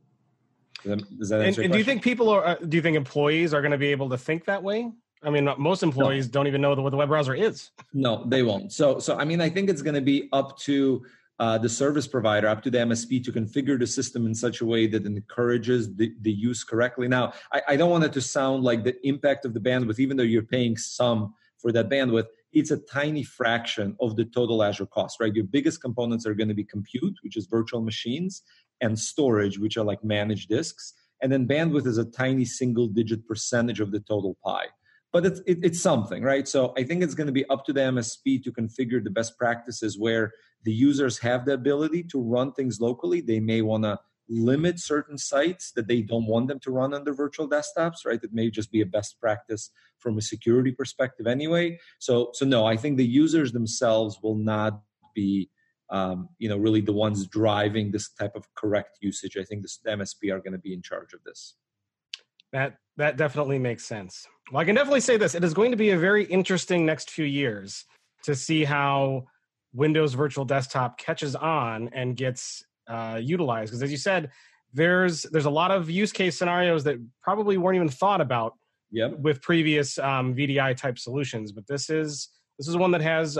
Does that answer your question? Do you think do you think employees are going to be able to think that way? I mean, most employees don't even know what the web browser is. No, they won't. So I mean, I think it's going to be up to the service provider, up to the MSP to configure the system in such a way that it encourages the use correctly. Now, I don't want it to sound like the impact of the bandwidth, even though you're paying some for that bandwidth, it's a tiny fraction of the total Azure cost, right? Your biggest components are going to be compute, which is virtual machines, and storage, which are like managed disks. And then bandwidth is a tiny single-digit percentage of the total pie. But it's something, right? So I think it's going to be up to the MSP to configure the best practices where the users have the ability to run things locally. They may want to limit certain sites that they don't want them to run on their virtual desktops, right? It may just be a best practice from a security perspective anyway. So no, I think the users themselves will not be, really the ones driving this type of correct usage. I think the MSP are going to be in charge of this. That definitely makes sense. Well, I can definitely say this. It is going to be a very interesting next few years to see how Windows Virtual Desktop catches on and gets utilized. Because as you said, there's a lot of use case scenarios that probably weren't even thought about with previous VDI type solutions. But this is one that has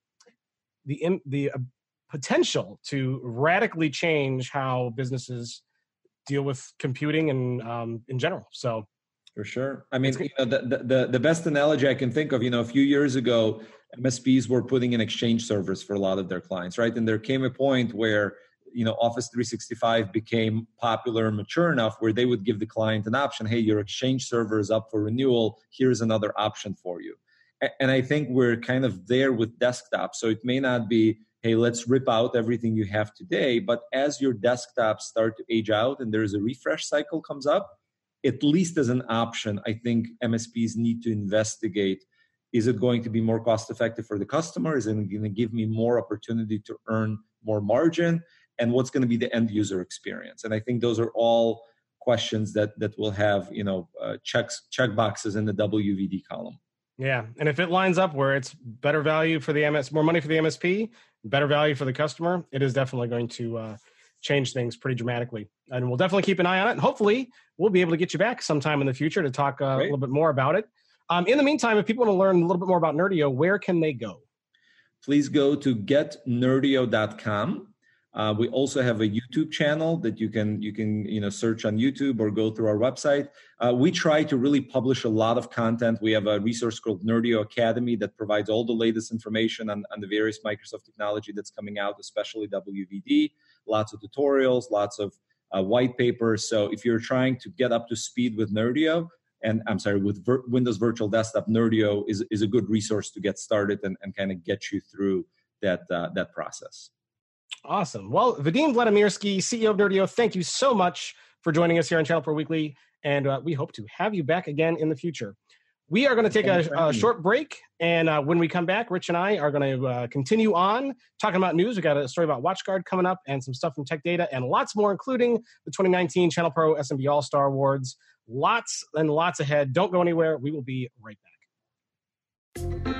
the potential to radically change how businesses deal with computing and in general. So for sure. I mean, the best analogy I can think of, a few years ago, MSPs were putting in Exchange servers for a lot of their clients, right? And there came a point where, Office 365 became popular and mature enough where they would give the client an option. Hey, your Exchange server is up for renewal. Here's another option for you. And I think we're kind of there with desktop. So it may not be, hey, let's rip out everything you have today. But as your desktops start to age out and there's a refresh cycle comes up, at least as an option, I think MSPs need to investigate, is it going to be more cost effective for the customer? Is it going to give me more opportunity to earn more margin? And what's going to be the end user experience? And I think those are all questions that will have, check boxes in the WVD column. Yeah, and if it lines up where it's better value for the more money for the MSP, better value for the customer, it is definitely going to change things pretty dramatically. And we'll definitely keep an eye on it. And hopefully we'll be able to get you back sometime in the future to talk a little bit more about it. In the meantime, if people want to learn a little bit more about Nerdio, where can they go? Please go to getnerdio.com. We also have a YouTube channel that you can search on YouTube or go through our website. We try to really publish a lot of content. We have a resource called Nerdio Academy that provides all the latest information on the various Microsoft technology that's coming out, especially WVD. Lots of tutorials, lots of white papers. So if you're trying to get up to speed with Nerdio, And I'm sorry, with Windows Virtual Desktop, Nerdio is a good resource to get started and kind of get you through that process. Awesome. Well, Vadim Vladimirsky, CEO of Nerdio, thank you so much for joining us here on Channel Pro Weekly, and we hope to have you back again in the future. We are going to take a short break, and when we come back, Rich and I are going to continue on talking about news. We got a story about WatchGuard coming up and some stuff from Tech Data and lots more, including the 2019 Channel Pro SMB All-Star Awards. Lots and lots ahead. Don't go anywhere. We will be right back.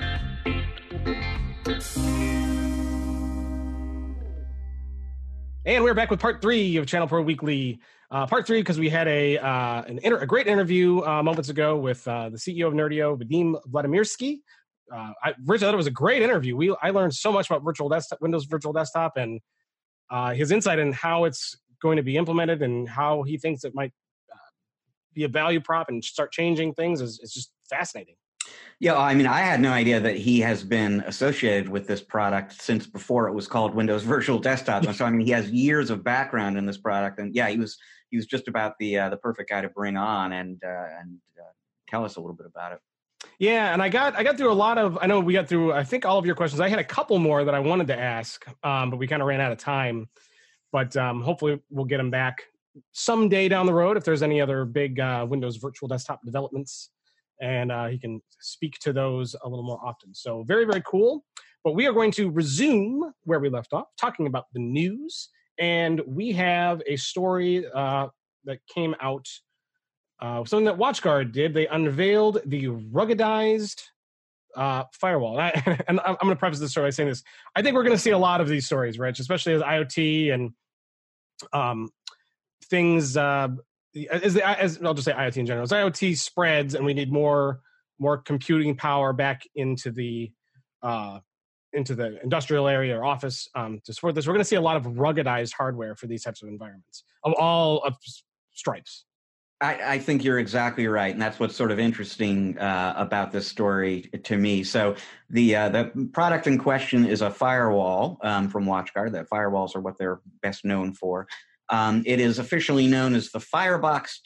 And we're back with part 3 of Channel Pro Weekly. Part 3 because we had a great interview moments ago with the CEO of Nerdio, Vadim Vladimirsky. Rich, I thought it was a great interview. I learned so much about Windows Virtual Desktop, and his insight in how it's going to be implemented and how he thinks it might be a value prop and start changing things is just fascinating. Yeah, I mean, I had no idea that he has been associated with this product since before it was called Windows Virtual Desktop. So, I mean, he has years of background in this product, and yeah, he was just about the perfect guy to bring on and tell us a little bit about it. Yeah, and I got through a lot of. I know we got through, I think, all of your questions. I had a couple more that I wanted to ask, but we kind of ran out of time. But hopefully, we'll get him back someday down the road if there's any other big Windows Virtual Desktop developments. And he can speak to those a little more often. So very, very cool. But we are going to resume where we left off, talking about the news. And we have a story that came out, something that WatchGuard did. They unveiled the ruggedized firewall. And I'm going to preface this story by saying this. I think we're going to see a lot of these stories, Rich, especially as IoT and things... as I'll just say IoT in general, as IoT spreads and we need more computing power back into the industrial area or office to support this, we're going to see a lot of ruggedized hardware for these types of environments of all of stripes. I think you're exactly right, and that's what's sort of interesting about this story to me. So the product in question is a firewall from WatchGuard. That firewalls are what they're best known for. It is officially known as the Firebox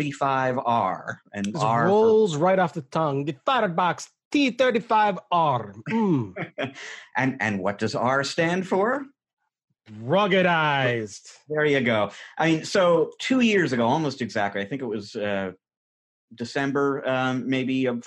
T35R. And it rolls right off the tongue. The Firebox T35R. And what does R stand for? Ruggedized. There you go. I mean, so 2 years ago, almost exactly, I think it was December maybe of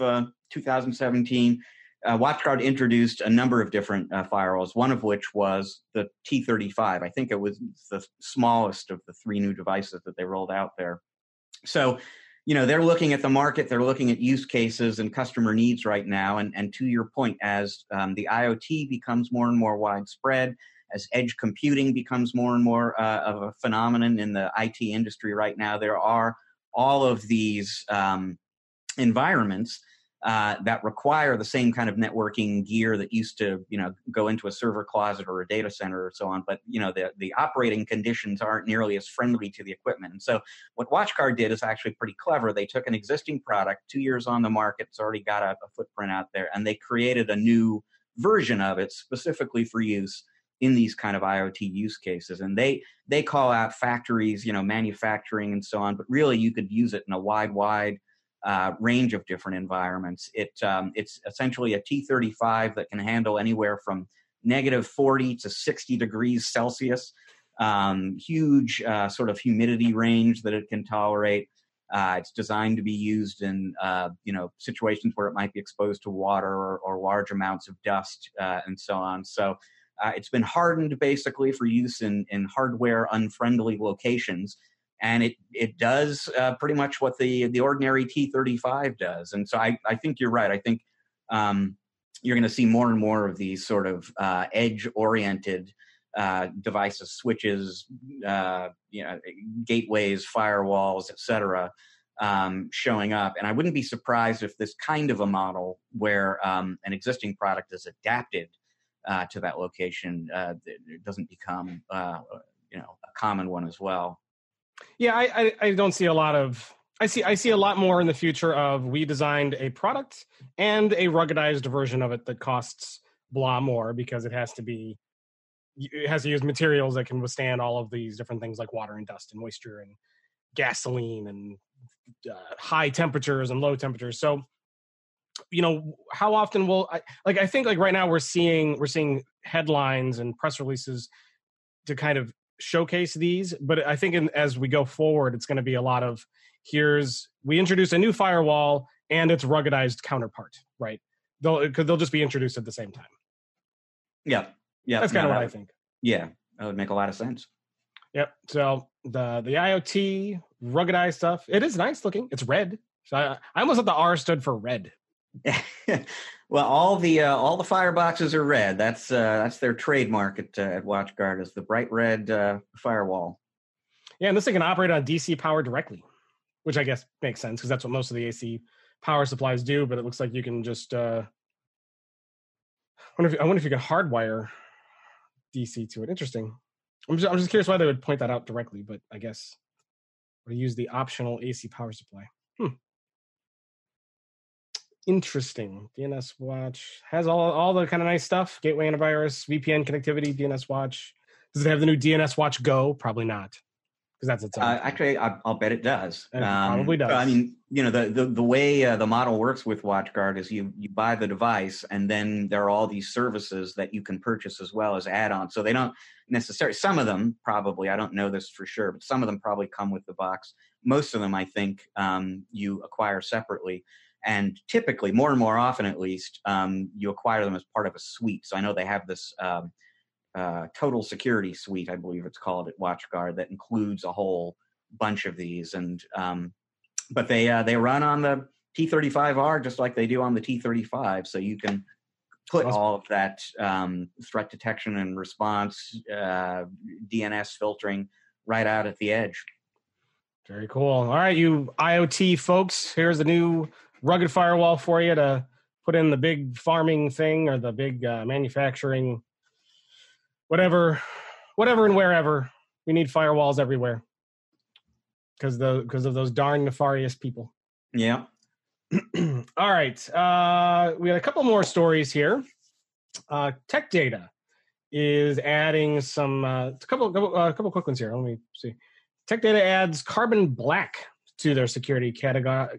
2017, WatchGuard introduced a number of different firewalls, one of which was the T35. I think it was the smallest of the 3 new devices that they rolled out there. So, they're looking at the market, they're looking at use cases and customer needs right now. And to your point, as the IoT becomes more and more widespread, as edge computing becomes more and more of a phenomenon in the IT industry right now, there are all of these environments that require the same kind of networking gear that used to, go into a server closet or a data center or so on. But, the operating conditions aren't nearly as friendly to the equipment. And so what WatchGuard did is actually pretty clever. They took an existing product, 2 years on the market, it's already got a footprint out there, and they created a new version of it specifically for use in these kind of IoT use cases. And they call out factories, manufacturing and so on, but really you could use it in a wide range of different environments. It's essentially a T35 that can handle anywhere from -40 to 60 degrees Celsius, huge sort of humidity range that it can tolerate. It's designed to be used in situations where it might be exposed to water or large amounts of dust and so on. So it's been hardened basically for use in hardware unfriendly locations. And it does pretty much what the ordinary T35 does. And so I think you're right. I think you're going to see more and more of these sort of edge-oriented devices, switches, gateways, firewalls, et cetera, showing up. And I wouldn't be surprised if this kind of a model where an existing product is adapted to that location it doesn't become a common one as well. Yeah, I don't see a lot of. I see a lot more in the future of we designed a product and a ruggedized version of it that costs blah more because it has to use materials that can withstand all of these different things like water and dust and moisture gasoline and high temperatures and low temperatures. So, how often will I think like right now we're seeing headlines and press releases to kind of showcase these, but I think as we go forward, it's going to be a lot of we introduce a new firewall and its ruggedized counterpart, right? They'll just be introduced at the same time. Yeah. That's kind of what I think. Yeah, that would make a lot of sense. Yep. So the IoT ruggedized stuff, it is nice looking. It's red. So I almost thought the R stood for red. Well, all the fireboxes are red. That's their trademark at WatchGuard, is the bright red firewall. Yeah, and this thing can operate on DC power directly, which I guess makes sense because that's what most of the AC power supplies do. But it looks like you can just I wonder if you can hardwire DC to it. Interesting. I'm just curious why they would point that out directly, but I guess we use the optional AC power supply. Interesting. DNS Watch has all the kind of nice stuff: gateway, antivirus, VPN connectivity. DNS Watch. Does it have the new DNS Watch Go? Probably not, because that's its own. Actually, I'll bet it does. It probably does. I mean, the way the model works with WatchGuard is you buy the device, and then there are all these services that you can purchase as well as add-ons. So they don't necessarily. Some of them probably. I don't know this for sure, but some of them probably come with the box. Most of them, I think, you acquire separately. And typically, more and more often at least, you acquire them as part of a suite. So I know they have this total security suite, I believe it's called at WatchGuard, that includes a whole bunch of these. And but they run on the T35R just like they do on the T35. So you can put all of that threat detection and response, DNS filtering right out at the edge. Very cool. All right, you IoT folks, here's the new rugged firewall for you to put in the big farming thing or the big manufacturing, whatever and wherever. We need firewalls everywhere because of those darn nefarious people. Yeah. All right. We had a couple more stories here. Tech Data is adding some a couple quick ones here. Let me see. Tech Data adds Carbon Black to their security catalog.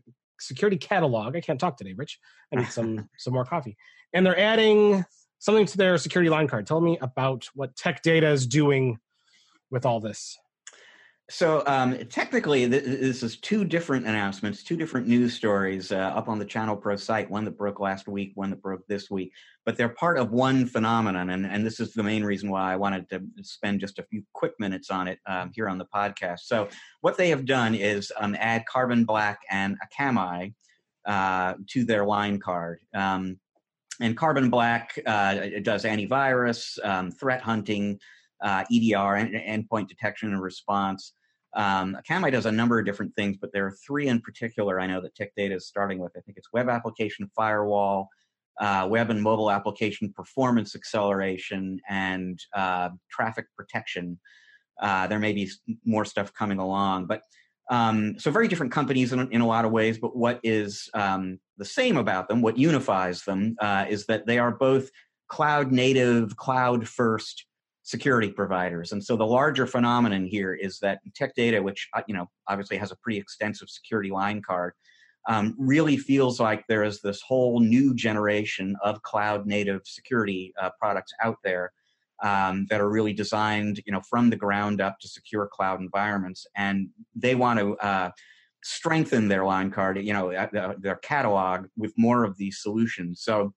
I can't talk today, Rich. I need some more coffee. And they're adding something to their security line card. Tell me about what Tech Data is doing with all this. So technically, this is two different announcements, two different news stories up on the Channel Pro site, one that broke last week, one that broke this week. But they're part of one phenomenon, and this is the main reason why I wanted to spend just a few quick minutes on it here on the podcast. So what they have done is add Carbon Black and Akamai to their line card. And Carbon Black it does antivirus, threat hunting, EDR, endpoint detection and response. Akamai does a number of different things, but there are three in particular I know that Tech Data is starting with. I think it's web application firewall, web and mobile application performance acceleration, and traffic protection. There may be more stuff coming along, but so very different companies in a lot of ways. But what is the same about them, what unifies them, is that they are both cloud native, cloud first security providers. And so the larger phenomenon here is that Tech Data, which obviously has a pretty extensive security line card, really feels like there is this whole new generation of cloud native security products out there that are really designed, from the ground up to secure cloud environments. And they want to strengthen their line card, their catalog with more of these solutions. So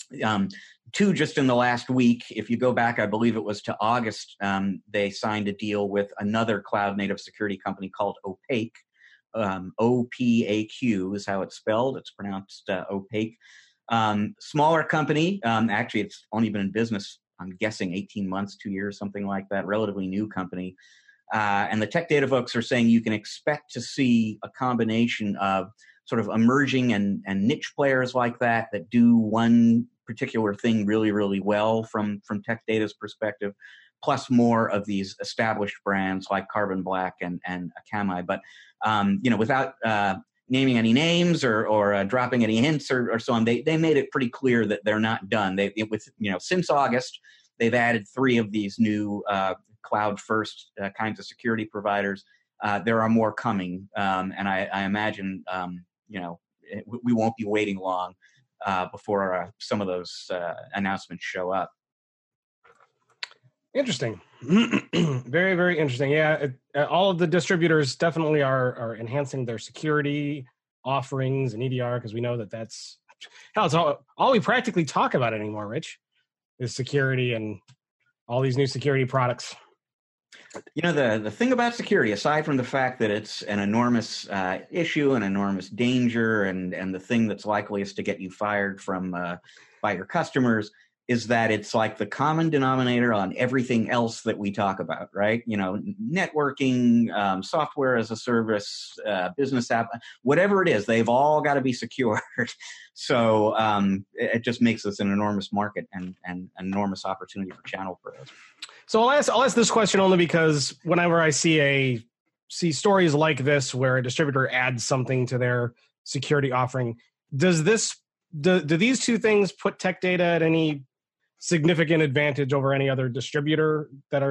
two just in the last week. If you go back, I believe it was to August, they signed a deal with another cloud native security company called Opaq. OPAQ is how it's spelled. It's pronounced Opaq. Smaller company. Actually, it's only been in business, I'm guessing 18 months, 2 years, something like that. Relatively new company. And the Tech Data folks are saying you can expect to see a combination of sort of emerging and niche players like that do one particular thing really, really well from Tech Data's perspective, plus more of these established brands like Carbon Black and Akamai. But, without naming any names or dropping any hints or so on, they made it pretty clear that they're not done. Since August, they've added three of these new cloud first kinds of security providers. there are more coming, and I imagine we won't be waiting long before some of those announcements show up. Interesting. Very, very interesting. Yeah, all of the distributors definitely are enhancing their security offerings and EDR, because we know that's it's all we practically talk about anymore, Rich, is security and all these new security products. The thing about security, aside from the fact that it's an enormous issue, an enormous danger, and the thing that's likeliest to get you fired from by your customers, is that it's like the common denominator on everything else that we talk about, right? Networking, software as a service, business app, whatever it is, they've all got to be secured. So it just makes this an enormous market and an enormous opportunity for channel pros. So I'll ask this question only because whenever I see stories like this where a distributor adds something to their security offering, do these two things put Tech Data at any significant advantage over any other distributor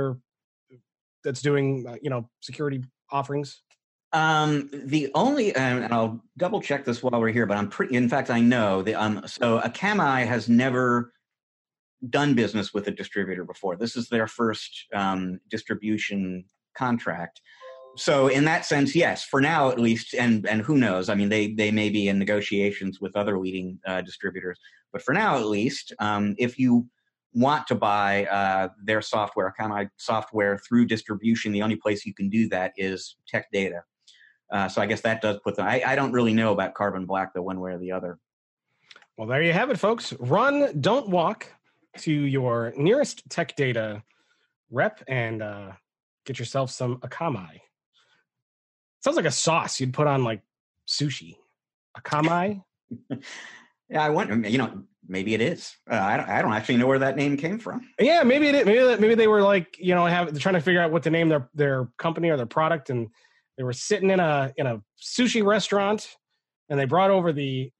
that's doing security offerings? The only, and I'll double check this while we're here, but in fact I know so Akamai has never done business with a distributor before. This is their first distribution contract. So in that sense, yes, for now at least, and who knows? I mean, they may be in negotiations with other leading distributors, but for now at least, if you want to buy their software, Akamai software, through distribution, the only place you can do that is Tech Data. So I guess that does put them. I don't really know about Carbon Black, though, one way or the other. Well, there you have it, folks. Run, don't walk to your nearest Tech Data rep and get yourself some Akamai. Sounds like a sauce you'd put on like sushi. Akamai? Yeah, I wonder. Maybe it is. I don't actually know where that name came from. Yeah, maybe it is. Maybe they were like, they're trying to figure out what to name their company or their product, and they were sitting in a sushi restaurant, and they brought over the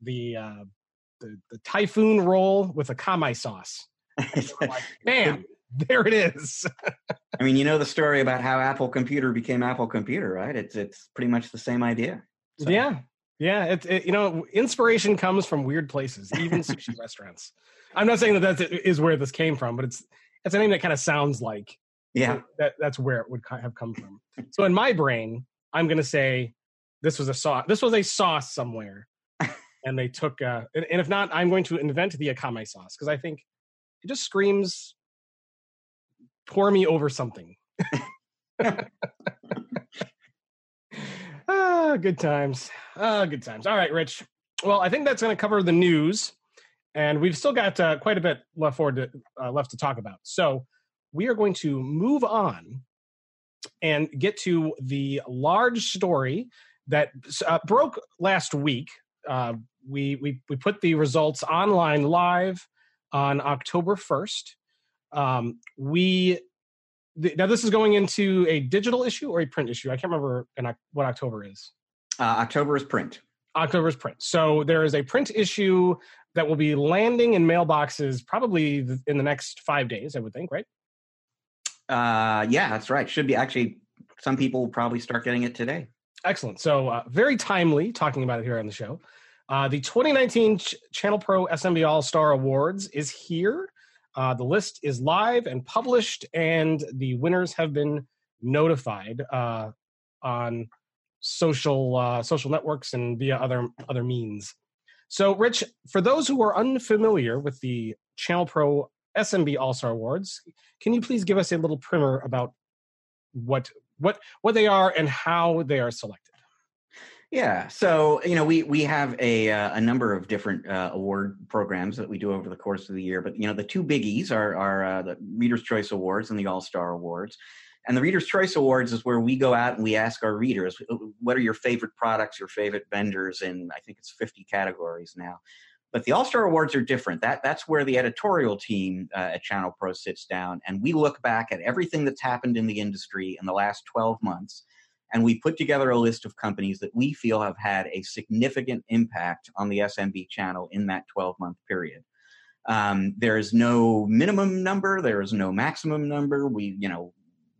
typhoon roll with Akamai sauce. Like, bam, there it is. I mean, the story about how Apple Computer became Apple Computer, right? It's pretty much the same idea. So. Yeah. Inspiration comes from weird places, even sushi restaurants. I'm not saying that is where this came from, but it's a name that kind of sounds like that's where it would have come from. So in my brain, I'm going to say this was a sauce. This was a sauce somewhere, and they took. And if not, I'm going to invent the Akamai sauce because I think it just screams, pour me over something. Good times. Good times. All right, Rich. Well, I think that's going to cover the news, and we've still got quite a bit left to talk about. So we are going to move on and get to the large story that broke last week. We put the results online live on October 1st. Now this is going into a digital issue or a print issue. I can't remember what October is. October is print. October is print. So there is a print issue that will be landing in mailboxes probably in the next 5 days, I would think, right? Yeah, that's right. Should be. Actually, some people will probably start getting it today. Excellent. So very timely talking about it here on the show. The 2019 Channel Pro SMB All-Star Awards is here. The list is live and published, and the winners have been notified on social networks and via other means. So, Rich, for those who are unfamiliar with the Channel Pro SMB All-Star Awards, can you please give us a little primer about what they are and how they are selected? Yeah, so we have a number of different award programs that we do over the course of the year, but the two biggies are the Reader's Choice Awards and the All-Star Awards. And the Reader's Choice Awards is where we go out and we ask our readers, what are your favorite products, your favorite vendors, in I think it's 50 categories now. But the All-Star Awards are different. That's where the editorial team at Channel Pro sits down, and we look back at everything that's happened in the industry in the last 12 months. And we put together a list of companies that we feel have had a significant impact on the SMB channel in that 12-month period. There is no minimum number. There is no maximum number.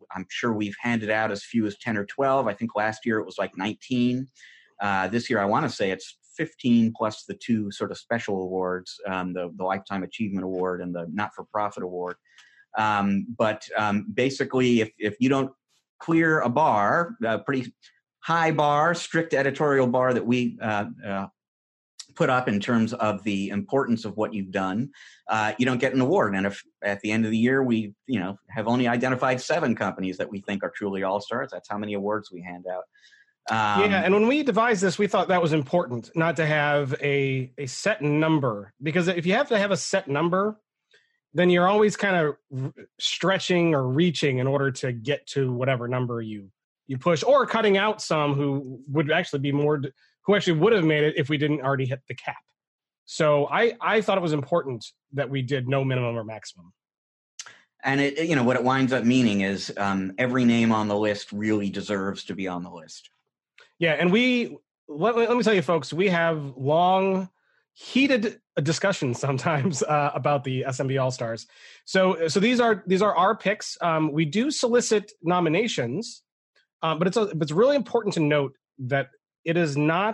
I'm sure we've handed out as few as 10 or 12. I think last year it was like 19. This year, I want to say it's 15 plus the 2 sort of special awards, the Lifetime Achievement Award and the Not-for-Profit Award. But basically, if you don't clear a bar, a pretty high bar, strict editorial bar that we put up in terms of the importance of what you've done, you don't get an award. And if at the end of the year we have only identified 7 companies that we think are truly all-stars, that's how many awards we hand out. And when we devised this, we thought that was important, not to have a set number, because if you have to have a set number, then you're always kind of stretching or reaching in order to get to whatever number you push, or cutting out some who would actually be more, who actually would have made it if we didn't already hit the cap. So I thought it was important that we did no minimum or maximum. And what it winds up meaning is every name on the list really deserves to be on the list. Yeah, and let me tell you, folks, we have long, heated discussions sometimes about the SMB All-Stars. So these are our picks. We do solicit nominations, but it's really important to note that it has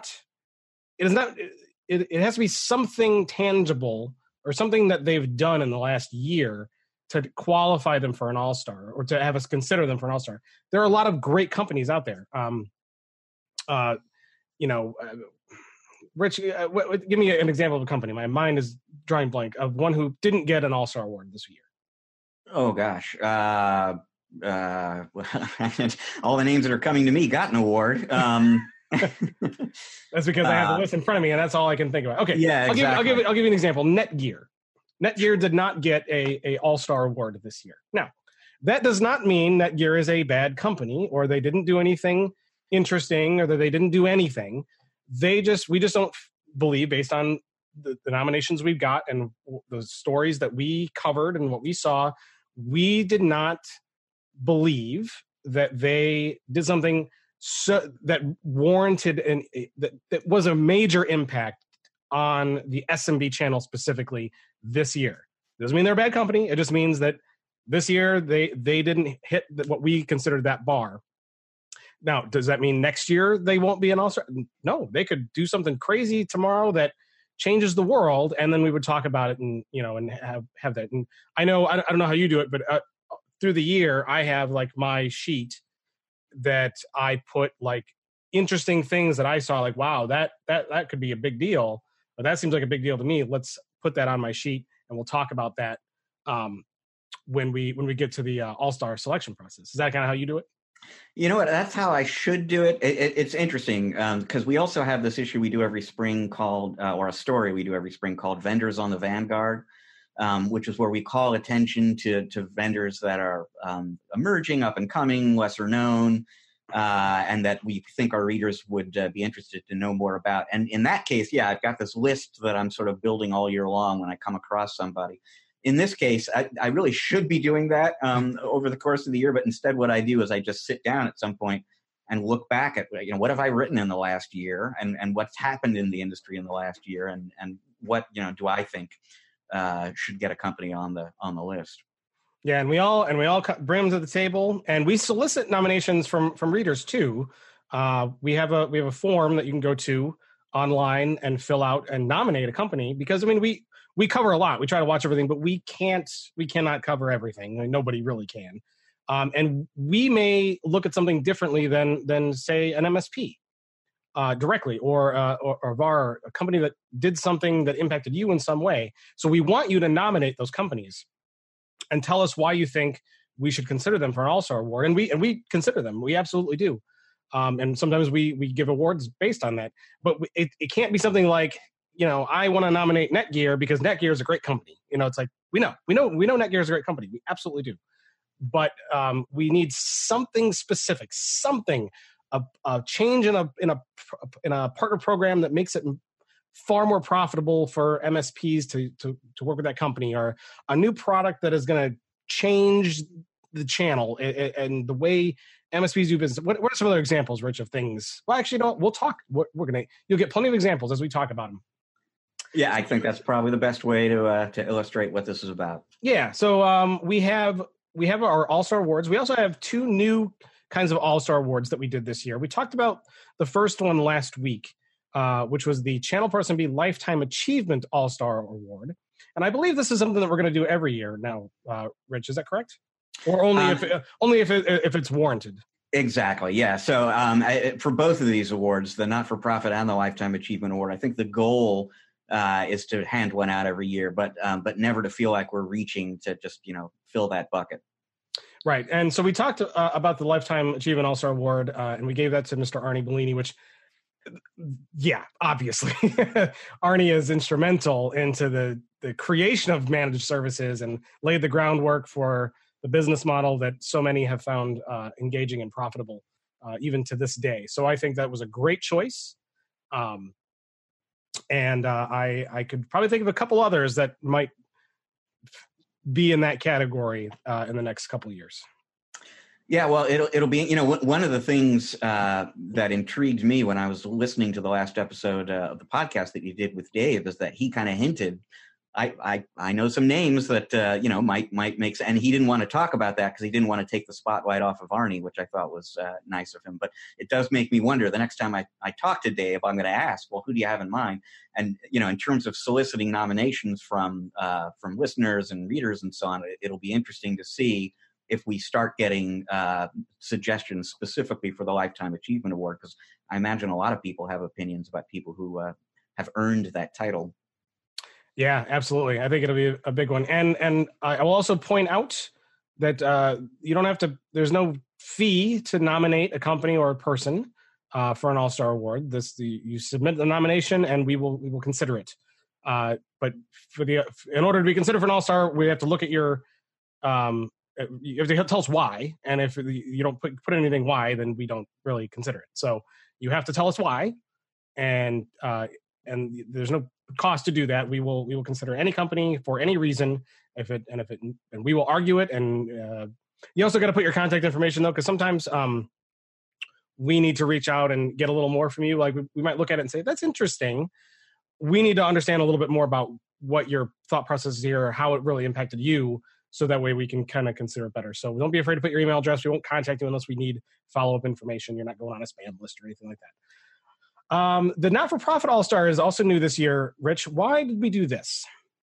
to be something tangible or something that they've done in the last year to qualify them for an All-Star, or to have us consider them for an All-Star. There are a lot of great companies out there. Rich, give me an example of a company. My mind is drawing blank of one who didn't get an All-Star award this year. Oh gosh, all the names that are coming to me got an award. That's because I have the list in front of me, and that's all I can think about. Okay, yeah, exactly. I'll give you an example. Netgear. Netgear did not get a All-Star award this year. Now, that does not mean Netgear is a bad company, or they didn't do anything interesting, or that they didn't do anything. We just don't believe, based on the nominations we've got and the stories that we covered and what we saw, we did not believe that they did something that warranted that was a major impact on the SMB channel specifically this year. Doesn't mean they're a bad company. It just means that this year they didn't hit what we considered that bar. Now, does that mean next year they won't be an All-Star? No, they could do something crazy tomorrow that changes the world, and then we would talk about it and have that. And I don't know how you do it, but through the year I have like my sheet that I put like interesting things that I saw, like, wow, that could be a big deal. But that seems like a big deal to me. Let's put that on my sheet, and we'll talk about that when we get to the All-Star selection process. Is that kind of how you do it? You know what? That's how I should do it. It's interesting because we also have this issue we do every spring called, or a story we do every spring called Vendors on the Vanguard, which is where we call attention to vendors that are emerging, up and coming, lesser known, and that we think our readers would be interested to know more about. And in that case, yeah, I've got this list that I'm sort of building all year long when I come across somebody. In this case, I really should be doing that over the course of the year, but instead what I do is I just sit down at some point and look back at, what have I written in the last year, and what's happened in the industry in the last year, and what, do I think should get a company on the list. Yeah, and we all bring them to the table, and we solicit nominations from readers too. We have a form that you can go to online and fill out and nominate a company, because we cover a lot. We try to watch everything, but we cannot cover everything. Nobody really can. And we may look at something differently than say an MSP directly, or VAR, a company that did something that impacted you in some way. So we want you to nominate those companies and tell us why you think we should consider them for an All-Star award. And we consider them. We absolutely do. And sometimes we give awards based on that. But it can't be something like, I want to nominate Netgear because Netgear is a great company. It's like, we know Netgear is a great company. We absolutely do. But we need something specific, a change in a partner program that makes it far more profitable for MSPs to work with that company, or a new product that is going to change the channel and the way MSPs do business. What are some other examples, Rich, of things? Well, actually, we'll talk. You'll get plenty of examples as we talk about them. Yeah, I think that's probably the best way to illustrate what this is about. Yeah, so we have we have our All-Star Awards. We also have two new kinds of All-Star Awards that we did this year. We talked about the first one last week, which was the Channel Person B Lifetime Achievement All-Star Award. And I believe this is something that we're going to do every year now, Rich. Is that correct? Or only if it's warranted? Exactly. Yeah. So for both of these awards, the not-for-profit and the Lifetime Achievement Award, I think the goal is to hand one out every year, but never to feel like we're reaching to just fill that bucket. Right. And so we talked about the Lifetime Achievement All-Star Award, and we gave that to Mr. Arnie Bellini, which, yeah, obviously, Arnie is instrumental into the creation of managed services and laid the groundwork for the business model that so many have found engaging and profitable even to this day. So I think that was a great choice. And I could probably think of a couple others that might be in that category in the next couple of years. Yeah, well, it'll be, one of the things that intrigued me when I was listening to the last episode of the podcast that you did with Dave is that he kind of hinted, I know some names that, might make sense. And he didn't want to talk about that because he didn't want to take the spotlight off of Arnie, which I thought was nice of him. But it does make me wonder, the next time I talk to Dave, I'm going to ask, well, who do you have in mind? And, in terms of soliciting nominations from listeners and readers and so on, it'll be interesting to see if we start getting suggestions specifically for the Lifetime Achievement Award, because I imagine a lot of people have opinions about people who have earned that title. Yeah, absolutely. I think it'll be a big one. And I will also point out that you don't have to, there's no fee to nominate a company or a person for an All-Star Award. You submit the nomination and we will consider it. But in order to be considered for an All-Star, we have to look at your, you have to tell us why. And if you don't put anything why, then we don't really consider it. So you have to tell us why. And there's no cost to do that. We will consider any company for any reason and we will argue it. And you also got to put your contact information though, because sometimes we need to reach out and get a little more from you. Like we might look at it and say, that's interesting. We need to understand a little bit more about what your thought process is here, how it really impacted you. So that way we can kind of consider it better. So don't be afraid to put your email address. We won't contact you unless we need follow-up information. You're not going on a spam list or anything like that. The Not-for-Profit All-Star is also new this year. Rich, why did we do this?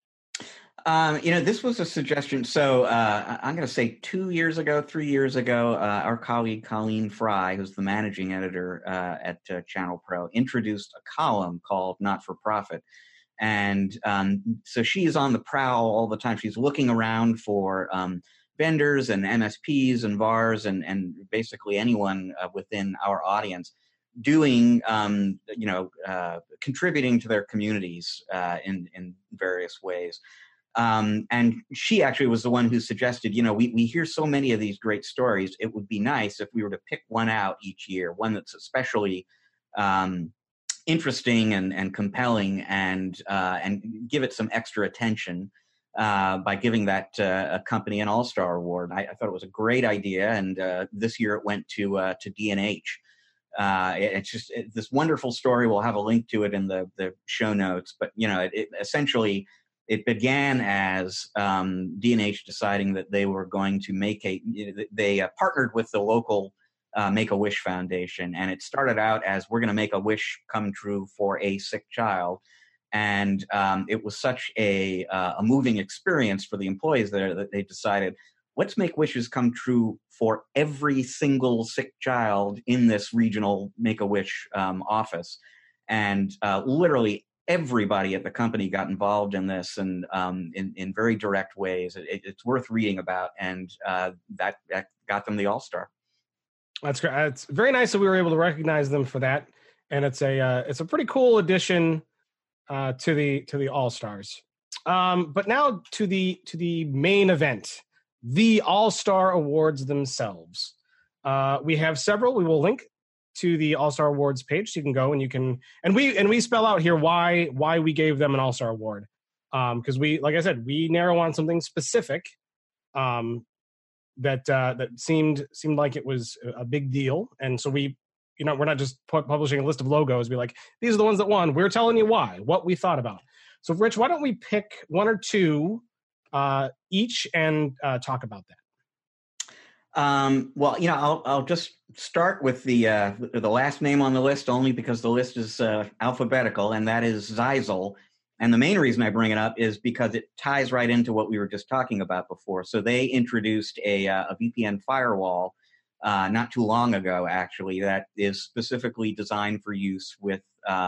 This was a suggestion. So I'm going to say 3 years ago, our colleague Colleen Fry, who's the managing editor at Channel Pro, introduced a column called Not-for-Profit. And so she is on the prowl all the time. She's looking around for vendors and MSPs and VARs and basically anyone within our audience doing, contributing to their communities in various ways. And she actually was the one who suggested, we hear so many of these great stories. It would be nice if we were to pick one out each year, one that's especially interesting and compelling and give it some extra attention by giving that a company an All-Star Award. I thought it was a great idea, and this year it went to D&H. It's this wonderful story. We'll have a link to it in the show notes, but essentially it began as D&H deciding that they were going to they partnered with the local Make-A-Wish Foundation, and it started out as we're going to make a wish come true for a sick child, and it was such a moving experience for the employees there that they decided, let's make wishes come true for every single sick child in this regional Make-A-Wish office, and literally everybody at the company got involved in this, and in very direct ways. It's worth reading about, and that got them the All-Star. That's great. It's very nice that we were able to recognize them for that, and it's a pretty cool addition to the All-Stars. But now to the main event, the All-Star Awards themselves. We have several. We will link to the All-Star Awards page, so you can go and we spell out here why we gave them an All-Star Award, because like I said, we narrow on something specific. That seemed like it was a big deal. And so we're not just publishing a list of logos, be like, these are the ones that won. We're telling you why, what we thought about. So Rich, why don't we pick one or two each and talk about that? Well, I'll just start with the last name on the list, only because the list is alphabetical, and that is Zyxel. And the main reason I bring it up is because it ties right into what we were just talking about before. So they introduced a VPN firewall not too long ago, actually, that is specifically designed for use with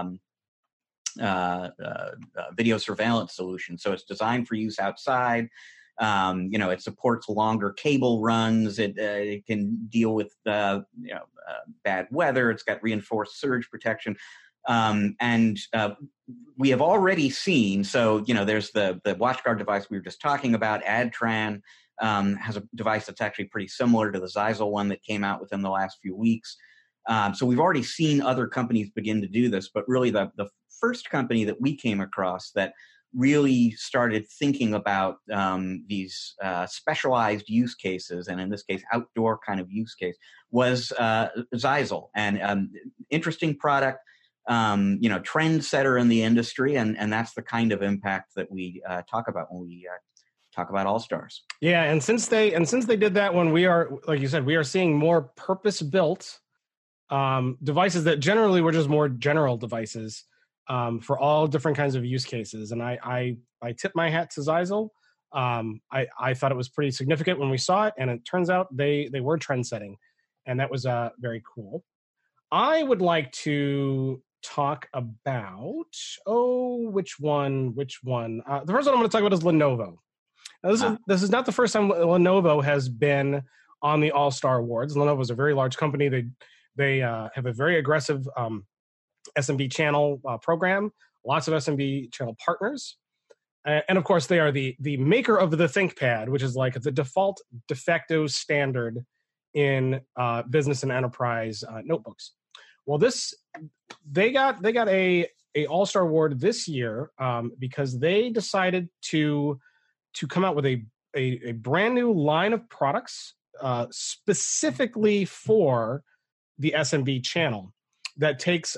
video surveillance solutions. So it's designed for use outside. It supports longer cable runs. It can deal with bad weather. It's got reinforced surge protection. And we have already seen, so, there's the WatchGuard device we were just talking about. Adtran has a device that's actually pretty similar to the Zyxel one that came out within the last few weeks. So we've already seen other companies begin to do this, but really the first company that we came across that really started thinking about these specialized use cases, and in this case, outdoor kind of use case, was Zyxel. And interesting product, trendsetter in the industry, and that's the kind of impact that we talk about when we talk about All-Stars. Yeah, and since they did that one, we are, like you said, we are seeing more purpose-built devices that generally were just more general devices for all different kinds of use cases. And I tip my hat to Zyxel. I thought it was pretty significant when we saw it, and it turns out they were trend-setting, and that was very cool. I would like to talk about, which one? The first one I'm going to talk about is Lenovo. Now, this is not the first time Lenovo has been on the All-Star Awards. Lenovo is a very large company. They have a very aggressive SMB channel program, lots of SMB channel partners. And of course, they are the maker of the ThinkPad, which is like the default de facto standard in business and enterprise notebooks. Well, they got a All-Star Award this year because they decided to come out with a brand new line of products specifically for the SMB channel that takes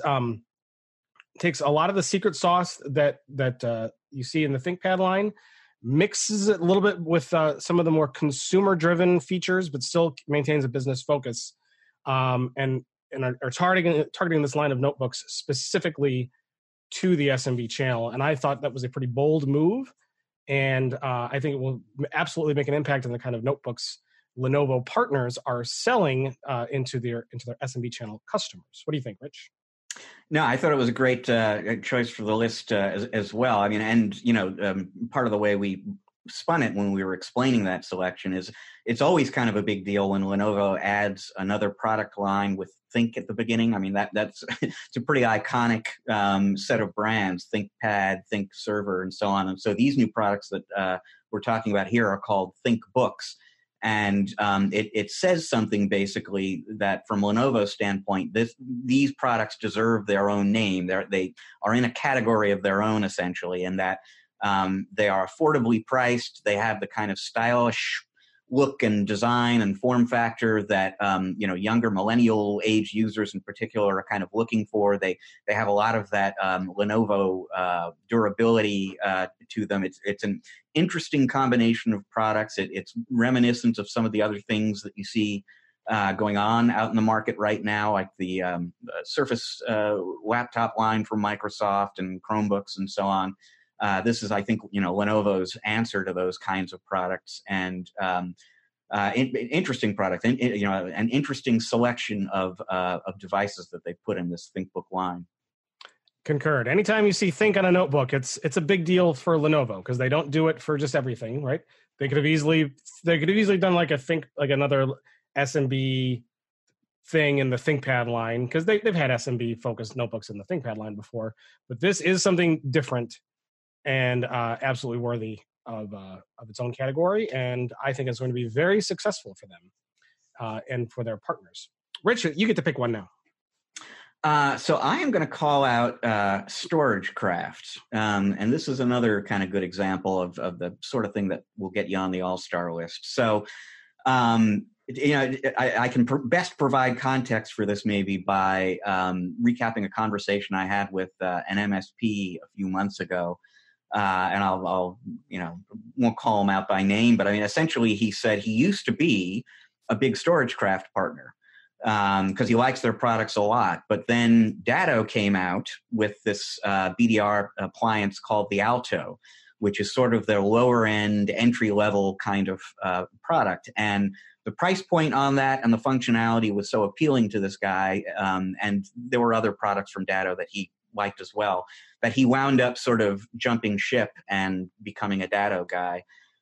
a lot of the secret sauce that you see in the ThinkPad line, mixes it a little bit with some of the more consumer-driven features, but still maintains a business focus, and are targeting this line of notebooks specifically to the SMB channel. And I thought that was a pretty bold move, and I think it will absolutely make an impact on the kind of notebooks Lenovo partners are selling into their SMB channel customers. What do you think, Rich? No, I thought it was a great choice for the list as well. I mean, and part of the way we spun it when we were explaining that selection is it's always kind of a big deal when Lenovo adds another product line with Think at the beginning. I mean, that's it's a pretty iconic set of brands: ThinkPad, ThinkServer, and so on. And so these new products that we're talking about here are called ThinkBooks. And it says something basically that from Lenovo's standpoint, these products deserve their own name. They are in a category of their own, essentially, in that they are affordably priced. They have the kind of stylish look and design and form factor that younger millennial age users in particular are kind of looking for. They have a lot of that Lenovo durability to them. It's an interesting combination of products. It's reminiscent of some of the other things that you see going on out in the market right now, like the Surface laptop line from Microsoft and Chromebooks and so on. This is, I think, Lenovo's answer to those kinds of products, and interesting product, and an interesting selection of devices that they put in this ThinkBook line. Concurred. Anytime you see Think on a notebook, it's a big deal for Lenovo because they don't do it for just everything, right? They could have easily done like another SMB thing in the ThinkPad line because they've had SMB focused notebooks in the ThinkPad line before, but this is something different and absolutely worthy of its own category, and I think it's going to be very successful for them and for their partners. Rich, you get to pick one now. So I am going to call out StorageCraft, and this is another kind of good example of the sort of thing that will get you on the all-star list. So, I can best provide context for this maybe by recapping a conversation I had with an MSP a few months ago, and I'll won't call him out by name, but I mean essentially he said he used to be a big StorageCraft partner because he likes their products a lot. But then Datto came out with this BDR appliance called the Alto, which is sort of their lower end, entry level kind of product. And the price point on that and the functionality was so appealing to this guy, and there were other products from Datto that he liked as well, that he wound up sort of jumping ship and becoming a Datto guy.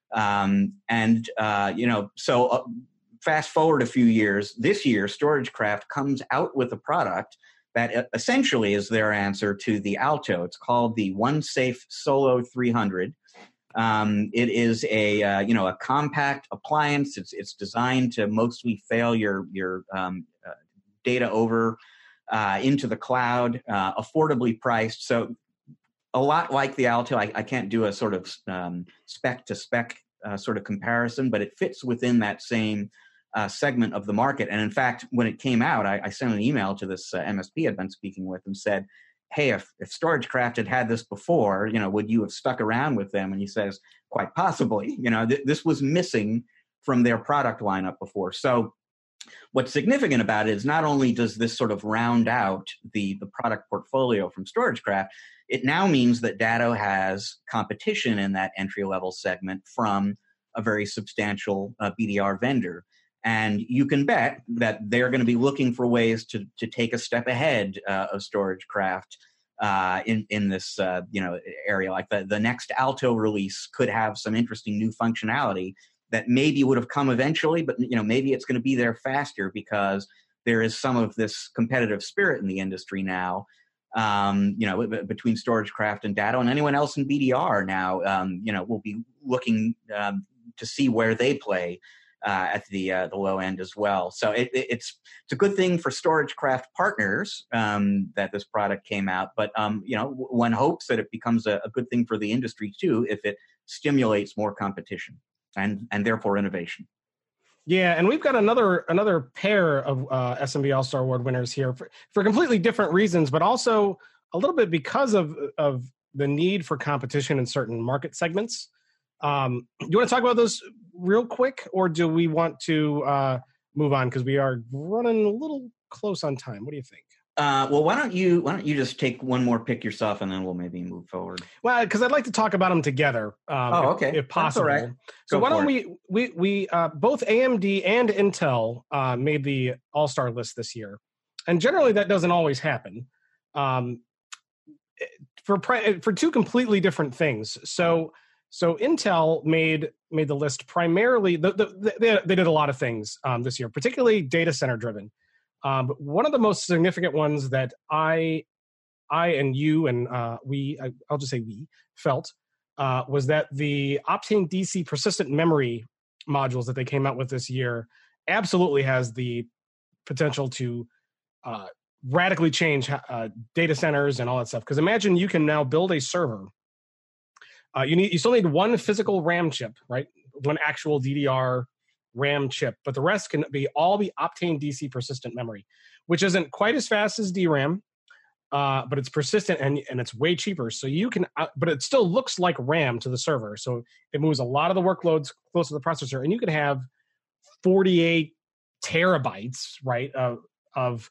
So fast forward a few years, this year, StorageCraft comes out with a product that essentially is their answer to the Alto. It's called the OneSafe Solo 300. It is a compact appliance. It's designed to mostly fail your data over into the cloud, affordably priced. So a lot like the Alto. I can't do a sort of spec to spec sort of comparison, but it fits within that same segment of the market. And in fact, when it came out, I sent an email to this MSP I'd been speaking with and said, hey, if StorageCraft had this before, would you have stuck around with them? And he says, quite possibly. This was missing from their product lineup before. So what's significant about it is not only does this sort of round out the product portfolio from StorageCraft, it now means that Datto has competition in that entry-level segment from a very substantial BDR vendor. And you can bet that they're going to be looking for ways to take a step ahead of StorageCraft in this area. Like the next Alto release could have some interesting new functionality that maybe would have come eventually, but maybe it's going to be there faster because there is some of this competitive spirit in the industry now. Between StorageCraft and Datto and anyone else in BDR now, we'll be looking to see where they play at the low end as well. So it's a good thing for StorageCraft partners that this product came out, but one hopes that it becomes a good thing for the industry too if it stimulates more competition and therefore innovation. Yeah, and we've got another pair of SMB All-Star Award winners here for completely different reasons, but also a little bit because of the need for competition in certain market segments. Do you want to talk about those real quick, or do we want to move on because we are running a little close on time? What do you think? Well, why don't you just take one more pick yourself, and then we'll maybe move forward. Well, because I'd like to talk about them together, okay, if possible. That's all right. So why don't we both AMD and Intel made the All-Star list this year, and generally that doesn't always happen for two completely different things. So Intel made the list primarily. They did a lot of things this year, particularly data center driven. But one of the most significant ones that I and you and I'll just say we felt was that the Optane DC persistent memory modules that they came out with this year absolutely has the potential to radically change data centers and all that stuff. Because imagine you can now build a server. You still need one physical RAM chip, right? One actual DDR RAM chip, but the rest can all be Optane DC persistent memory, which isn't quite as fast as DRAM, but it's persistent and it's way cheaper. So you can, but it still looks like RAM to the server. So it moves a lot of the workloads close to the processor, and you can have 48 terabytes, right, of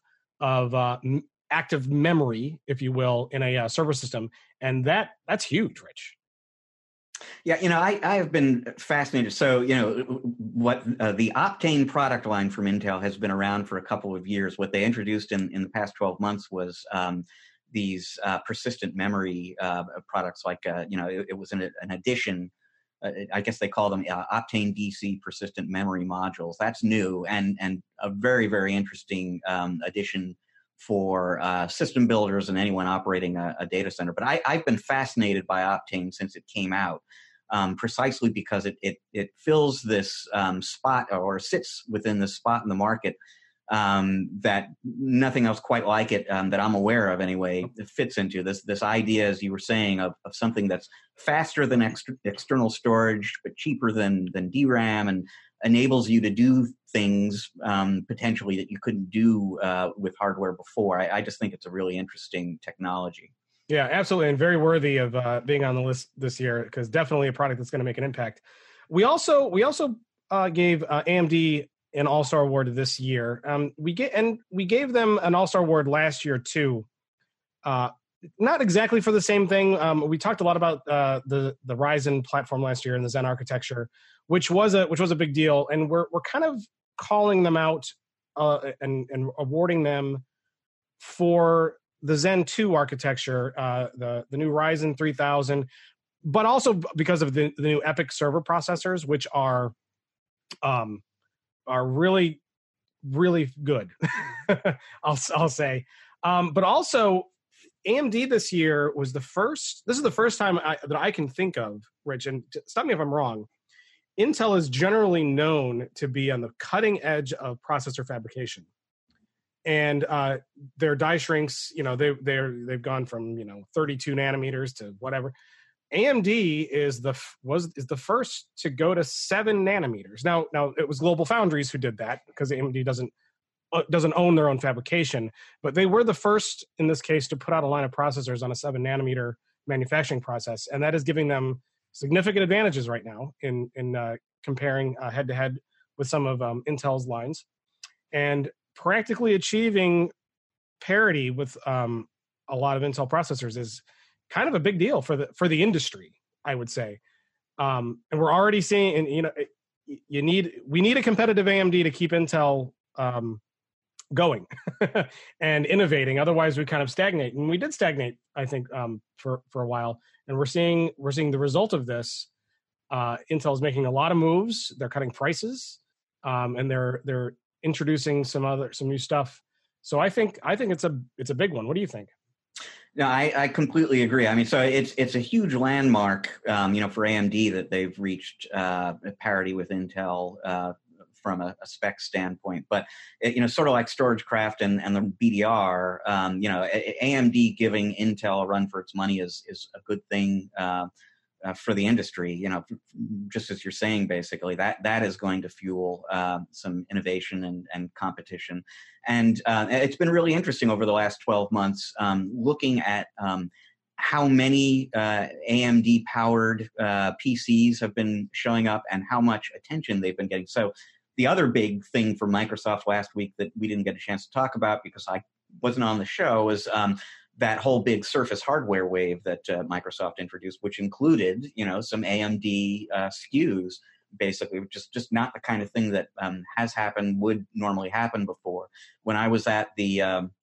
active memory, if you will, in a server system, and that's huge, Rich. Yeah, I have been fascinated. So, what the Optane product line from Intel has been around for a couple of years. What they introduced in the past 12 months was these persistent memory products. Like, it was an addition. I guess they call them Optane DC persistent memory modules. That's new and a very, very interesting addition for system builders and anyone operating a data center. But I've been fascinated by Optane since it came out, precisely because it fills this spot, or sits within this spot in the market that nothing else quite like it that I'm aware of anyway fits into. This idea, as you were saying, of something that's faster than external storage but cheaper than DRAM, and enables you to do things potentially that you couldn't do with hardware before. I just think it's a really interesting technology. Yeah, absolutely, and very worthy of being on the list this year, because definitely a product that's going to make an impact. We also gave AMD an All-Star Award this year. We gave them an All-Star Award last year too. Not exactly for the same thing. We talked a lot about the Ryzen platform last year and the Zen architecture, which was a big deal, and we're kind of calling them out and awarding them for the Zen 2 architecture, the new Ryzen 3000, but also because of the new EPYC server processors, which are really, really good. I'll say, but also AMD this year was the first. This is the first time that I can think of, Rich, and stop me if I'm wrong. Intel is generally known to be on the cutting edge of processor fabrication, and their die shrinks, they've gone from 32 nanometers to whatever. AMD is the first to go to 7 nanometers. Now it was Global Foundries who did that because AMD doesn't own their own fabrication, but they were the first in this case to put out a line of processors on a 7 nanometer manufacturing process, and that is giving them significant advantages right now in comparing head to head with some of Intel's lines, and practically achieving parity with a lot of Intel processors is kind of a big deal for the industry, I would say. And we're already seeing, and we need a competitive AMD to keep Intel going and innovating. Otherwise, we kind of stagnate, and we did stagnate, I think, for a while. And we're seeing the result of this. Intel is making a lot of moves. They're cutting prices, and they're introducing some new stuff. So I think it's a big one. What do you think? No, I completely agree. I mean, so it's a huge landmark, for AMD that they've reached parity with Intel from a spec standpoint. But sort of like StorageCraft and the BDR, AMD giving Intel a run for its money is a good thing for the industry. Just as you're saying, basically that is going to fuel some innovation and competition. And it's been really interesting over the last 12 months looking at how many AMD-powered PCs have been showing up and how much attention they've been getting. So the other big thing for Microsoft last week that we didn't get a chance to talk about because I wasn't on the show is that whole big Surface hardware wave that Microsoft introduced, which included, some AMD SKUs, basically, just not the kind of thing that would normally happen before. When I was at the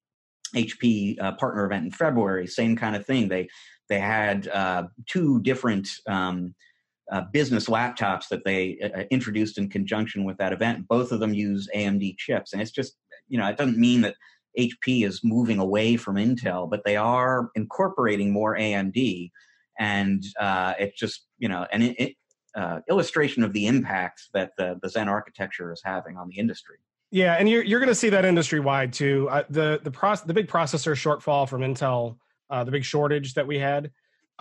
HP partner event in February, same kind of thing. They had 2 different business laptops that they introduced in conjunction with that event. Both of them use AMD chips, and it's just, it doesn't mean that HP is moving away from Intel, but they are incorporating more AMD, and it's just an illustration of the impact that the Zen architecture is having on the industry. Yeah, and you're going to see that industry wide too. The big processor shortfall from Intel, the big shortage that we had,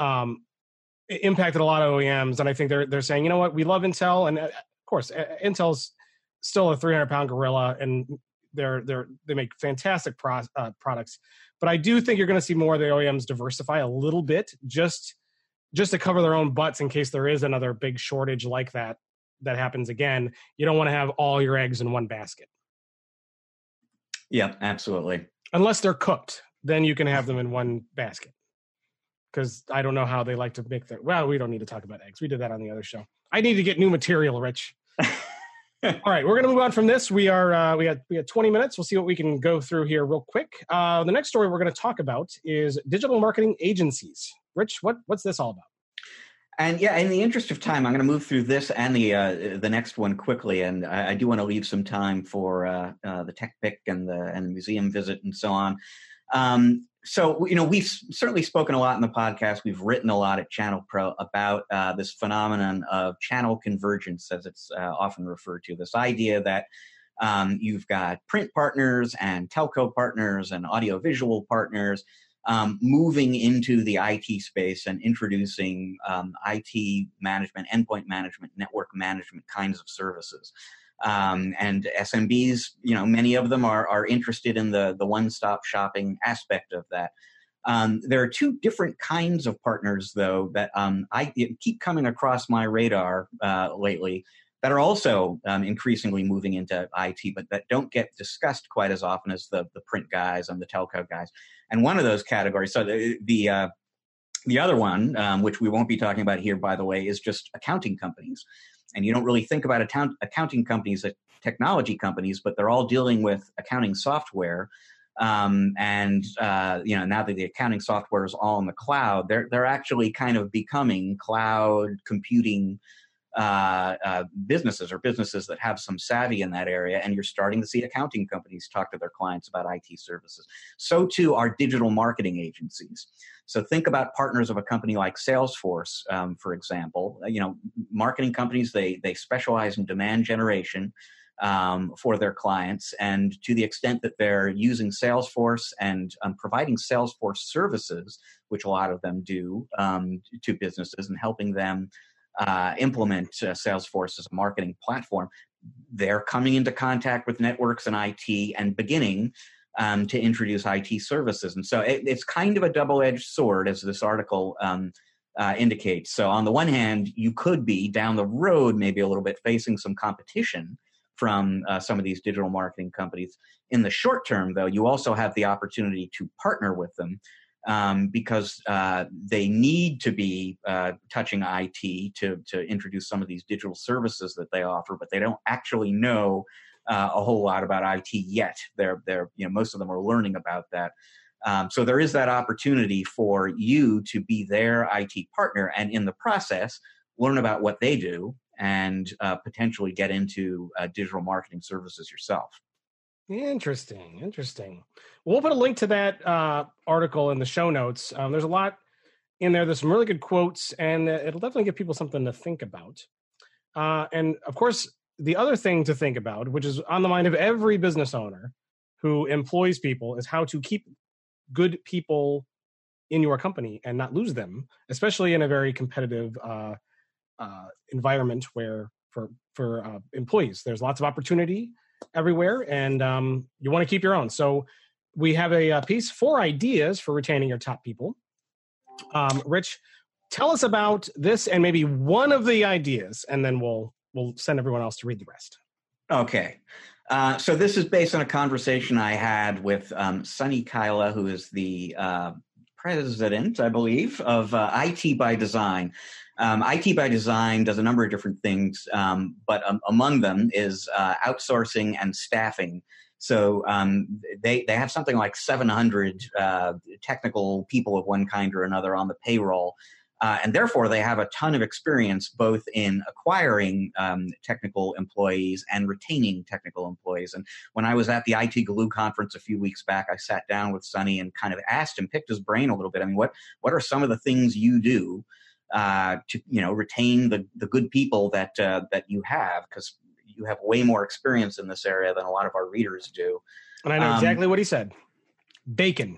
it impacted a lot of OEMs, and I think they're saying, you know what, we love Intel, and of course, Intel's still a 300-pound gorilla, and they make fantastic products. But I do think you're going to see more of the OEMs diversify a little bit, just to cover their own butts in case there is another big shortage like that happens again. You don't want to have all your eggs in one basket. Yeah, absolutely. Unless they're cooked, then you can have them in one basket. Because I don't know how they like to make their. Well, we don't need to talk about eggs. We did that on the other show. I need to get new material, Rich. All right, we're going to move on from this. We got 20 minutes. We'll see what we can go through here real quick. The next story we're going to talk about is digital marketing agencies. Rich, what's this all about? And yeah, in the interest of time, I'm going to move through this and the next one quickly. And I do want to leave some time for the tech pick and the museum visit and so on. So, we've certainly spoken a lot in the podcast. We've written a lot at Channel Pro about this phenomenon of channel convergence, as it's often referred to. This idea that you've got print partners and telco partners and audiovisual partners moving into the IT space and introducing IT management, endpoint management, network management kinds of services. And SMBs, many of them are interested in the one-stop shopping aspect of that. There are 2 different kinds of partners, though, that I keep coming across my radar lately. that are also increasingly moving into IT, but that don't get discussed quite as often as the print guys and the telco guys. And one of those categories, so the other one, which we won't be talking about here, by the way, is just accounting companies. And you don't really think about accounting companies as technology companies, but they're all dealing with accounting software. Now that the accounting software is all in the cloud, they're actually kind of becoming cloud computing businesses, or businesses that have some savvy in that area. And you're starting to see accounting companies talk to their clients about IT services. So too are digital marketing agencies. So think about partners of a company like Salesforce, for example. Marketing companies, they specialize in demand generation for their clients. And to the extent that they're using Salesforce and providing Salesforce services, which a lot of them do to businesses, and helping them implement Salesforce as a marketing platform, they're coming into contact with networks and IT and beginning to introduce IT services. And so it's kind of a double-edged sword, as this article indicates. So on the one hand, you could be down the road maybe a little bit facing some competition from some of these digital marketing companies. In the short term, though, you also have the opportunity to partner with them because they need to be touching IT to introduce some of these digital services that they offer, but they don't actually know a whole lot about IT yet. They're most of them are learning about that. So there is that opportunity for you to be their IT partner, and in the process, learn about what they do and potentially get into digital marketing services yourself. Interesting. We'll put a link to that article in the show notes. There's a lot in there. There's some really good quotes, and it'll definitely give people something to think about. And of course, the other thing to think about, which is on the mind of every business owner who employs people, is how to keep good people in your company and not lose them, especially in a very competitive environment where for employees, there's lots of opportunity everywhere, and you want to keep your own. So we have a piece, 4 ideas for retaining your top people. Rich, tell us about this and maybe one of the ideas, and then we'll send everyone else to read the rest. Okay. So this is based on a conversation I had with Sunny Kyla, who is the president, I believe, of IT by Design. IT by Design does a number of different things, but among them is outsourcing and staffing. So they have something like 700 technical people of one kind or another on the payroll. And therefore, they have a ton of experience both in acquiring technical employees and retaining technical employees. And when I was at the IT Glue conference a few weeks back, I sat down with Sunny and kind of asked him, picked his brain a little bit. I mean, what are some of the things you do to retain the good people that you have? Because you have way more experience in this area than a lot of our readers do. And I know exactly what he said. Bacon.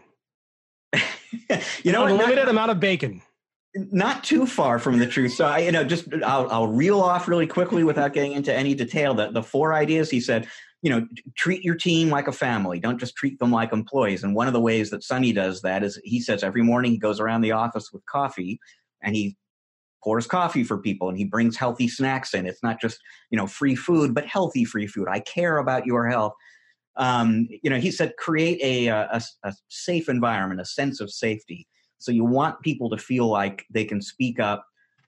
Unlimited amount of bacon. Not too far from the truth. So I'll reel off really quickly without getting into any detail. The 4 ideas, he said, treat your team like a family. Don't just treat them like employees. And one of the ways that Sunny does that is he says every morning he goes around the office with coffee and he pours coffee for people and he brings healthy snacks in. It's not just, free food, but healthy free food. I care about your health. He said, create a safe environment, a sense of safety. So you want people to feel like they can speak up.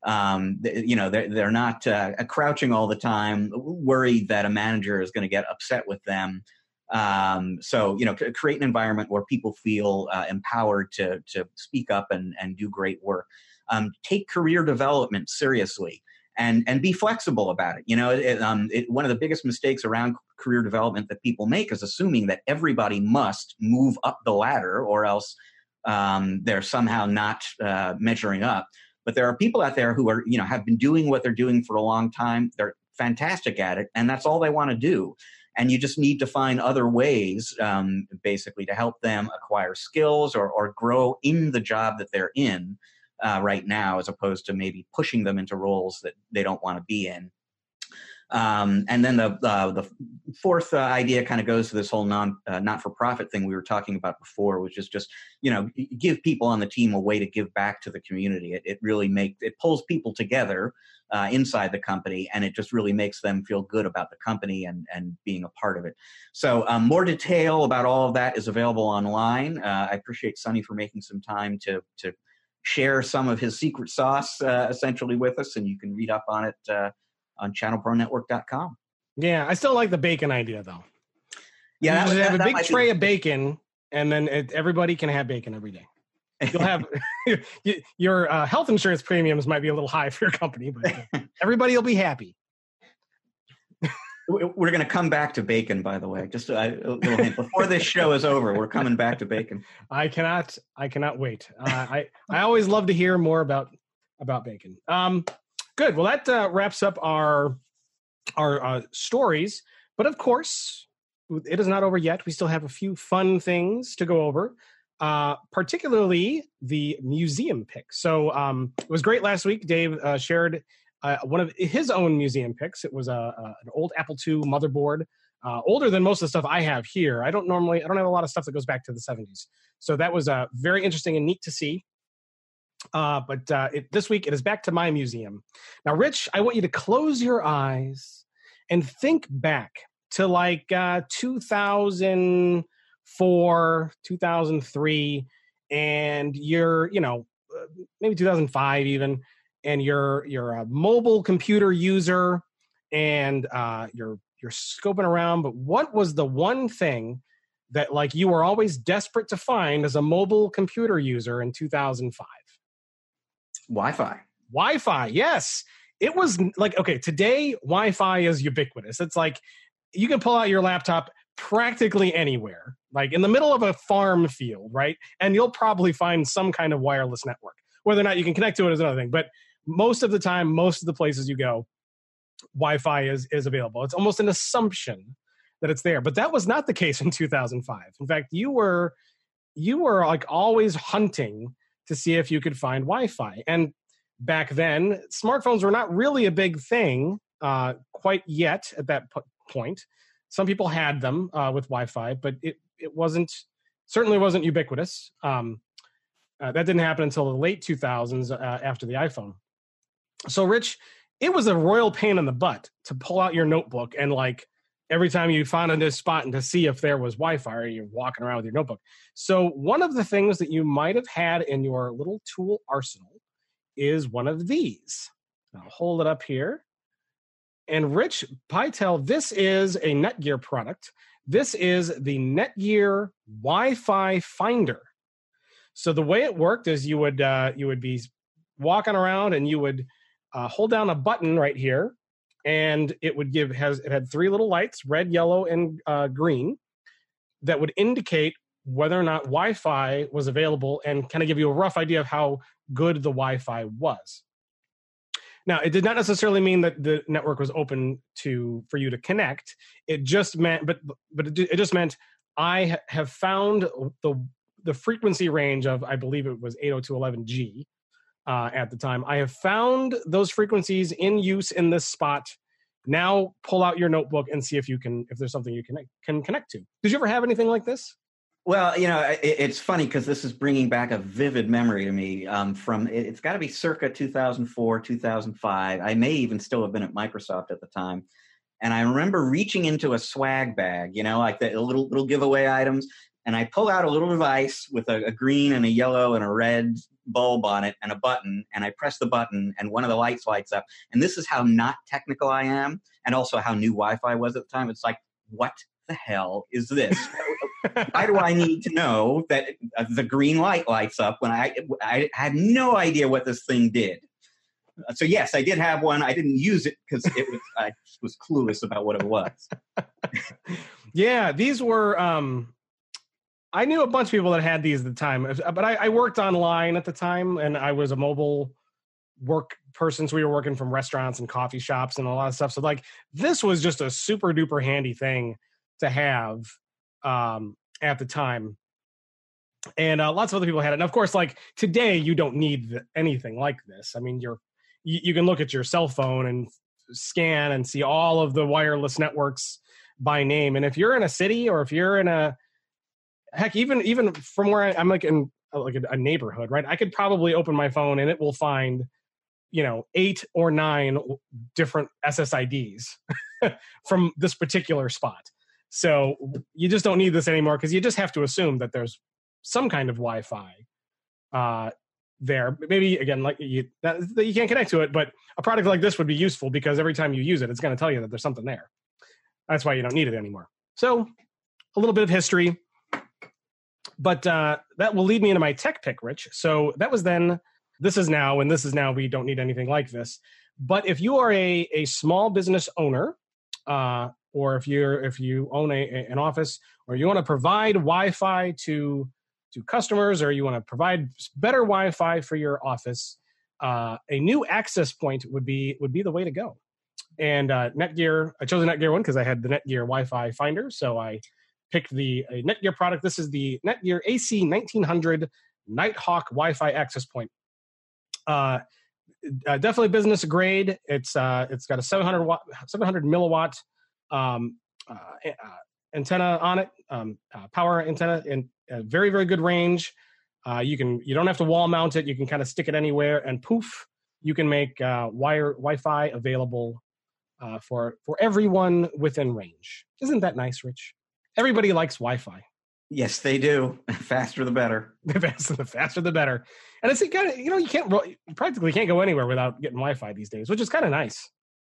They're not crouching all the time, worried that a manager is going to get upset with them. Create an environment where people feel empowered to speak up and do great work. Take career development seriously and be flexible about it. One of the biggest mistakes around career development that people make is assuming that everybody must move up the ladder or else they're somehow not measuring up. But there are people out there who are, have been doing what they're doing for a long time. They're fantastic at it, and that's all they want to do. And you just need to find other ways, basically, to help them acquire skills or grow in the job that they're in right now, as opposed to maybe pushing them into roles that they don't want to be in. And then the fourth idea kind of goes to this whole not-for-profit thing we were talking about before, which is just, give people on the team a way to give back to the community. It really it pulls people together inside the company, and it just really makes them feel good about the company and being a part of it. So more detail about all of that is available online. I appreciate Sonny for making some time to share some of his secret sauce essentially with us, and you can read up on it on channelpronetwork.com. Yeah, I still like the bacon idea, though. Yeah, you have a big tray of bacon, and then everybody can have bacon every day. You'll have your health insurance premiums might be a little high for your company, but everybody will be happy. We're going to come back to bacon, by the way. Just a little hint. Before this show is over, we're coming back to bacon. I cannot wait. I always love to hear more about bacon. Good. Well, that wraps up our stories. But of course, it is not over yet. We still have a few fun things to go over. Particularly the museum picks. So it was great last week. Dave shared one of his own museum picks. It was an old Apple II motherboard, older than most of the stuff I have here. I don't have a lot of stuff that goes back to the 70s. So that was very interesting and neat to see. But this week it is back to my museum. Now, Rich, I want you to close your eyes and think back to like 2004, 2003, and you're, maybe 2005 even, and you're a mobile computer user, and you're scoping around. But what was the one thing that like you were always desperate to find as a mobile computer user in 2005? Wi-Fi, yes. It was like, okay, today Wi-Fi is ubiquitous. It's like you can pull out your laptop practically anywhere, like in the middle of a farm field, right? And you'll probably find some kind of wireless network. Whether or not you can connect to it is another thing. But most of the time, most of the places you go, Wi-Fi is available. It's almost an assumption that it's there. But that was not the case in 2005. In fact, you were like always hunting to see if you could find Wi-Fi. And back then, smartphones were not really a big thing quite yet at that point. Some people had them with Wi-Fi, but it certainly wasn't ubiquitous. That didn't happen until the late 2000s after the iPhone. So, Rich, it was a royal pain in the butt to pull out your notebook and like every time you found a new spot and to see if there was Wi-Fi, or you're walking around with your notebook. So one of the things that you might have had in your little tool arsenal is one of these. I'll hold it up here. And Rich Pytel, this is a Netgear product. This is the Netgear Wi-Fi Finder. So the way it worked is you would be walking around and you would hold down a button right here, and it had three little lights, red, yellow, and green, that would indicate whether or not Wi-Fi was available and kind of give you a rough idea of how good the Wi-Fi was. Now, it did not necessarily mean that the network was open for you to connect. It just meant, it just meant I have found the frequency range of, I believe it was 802.11g at the time. I have found those frequencies in use in this spot. Now pull out your notebook and see if there's something you can connect to. Did you ever have anything like this? Well, it's funny because this is bringing back a vivid memory to me it's got to be circa 2004, 2005. I may even still have been at Microsoft at the time. And I remember reaching into a swag bag, like the little giveaway items. And I pull out a little device with a green and a yellow and a red bulb on it and a button. And I press the button and one of the lights lights up. And this is how not technical I am. And also how new Wi-Fi was at the time. It's like, what the hell is this? Why do I need to know that the green light lights up when I had no idea what this thing did? So yes, I did have one. I didn't use it because I was clueless about what it was. Yeah, these were. I knew a bunch of people that had these at the time, but I worked online at the time, and I was a mobile work person. So we were working from restaurants and coffee shops and a lot of stuff. So like this was just a super duper handy thing to have at the time. And lots of other people had it. And of course, like today, you don't need anything like this. I mean, you can look at your cell phone and scan and see all of the wireless networks by name. And if you're in a city, or if you're in a, heck, even from where I'm like in like a neighborhood, right? I could probably open my phone and it will find, 8 or 9 different SSIDs from this particular spot. So you just don't need this anymore, because you just have to assume that there's some kind of Wi-Fi there. Maybe again, like that you can't connect to it, but a product like this would be useful, because every time you use it, it's going to tell you that there's something there. That's why you don't need it anymore. So a little bit of history, but that will lead me into my tech pick, Rich. So that was then. This is now, and this is now. We don't need anything like this. But if you are a small business owner, or if you own an office, or you want to provide Wi-Fi to customers, or you want to provide better Wi-Fi for your office, a new access point would be the way to go. And Netgear, I chose a Netgear one because I had the Netgear Wi-Fi Finder, so I picked a Netgear product. This is the Netgear AC1900 Nighthawk Wi-Fi access point. Definitely business grade. It's got a 700 milliwatt antenna on it, power antenna, and a very, very good range. You don't have to wall mount it. You can kind of stick it anywhere, and poof, you can make Wi-Fi available for everyone within range. Isn't that nice, Rich? Everybody likes Wi-Fi. Yes, they do. Faster the better. The faster the better. And it's kind of, you practically can't go anywhere without getting Wi-Fi these days, which is kind of nice.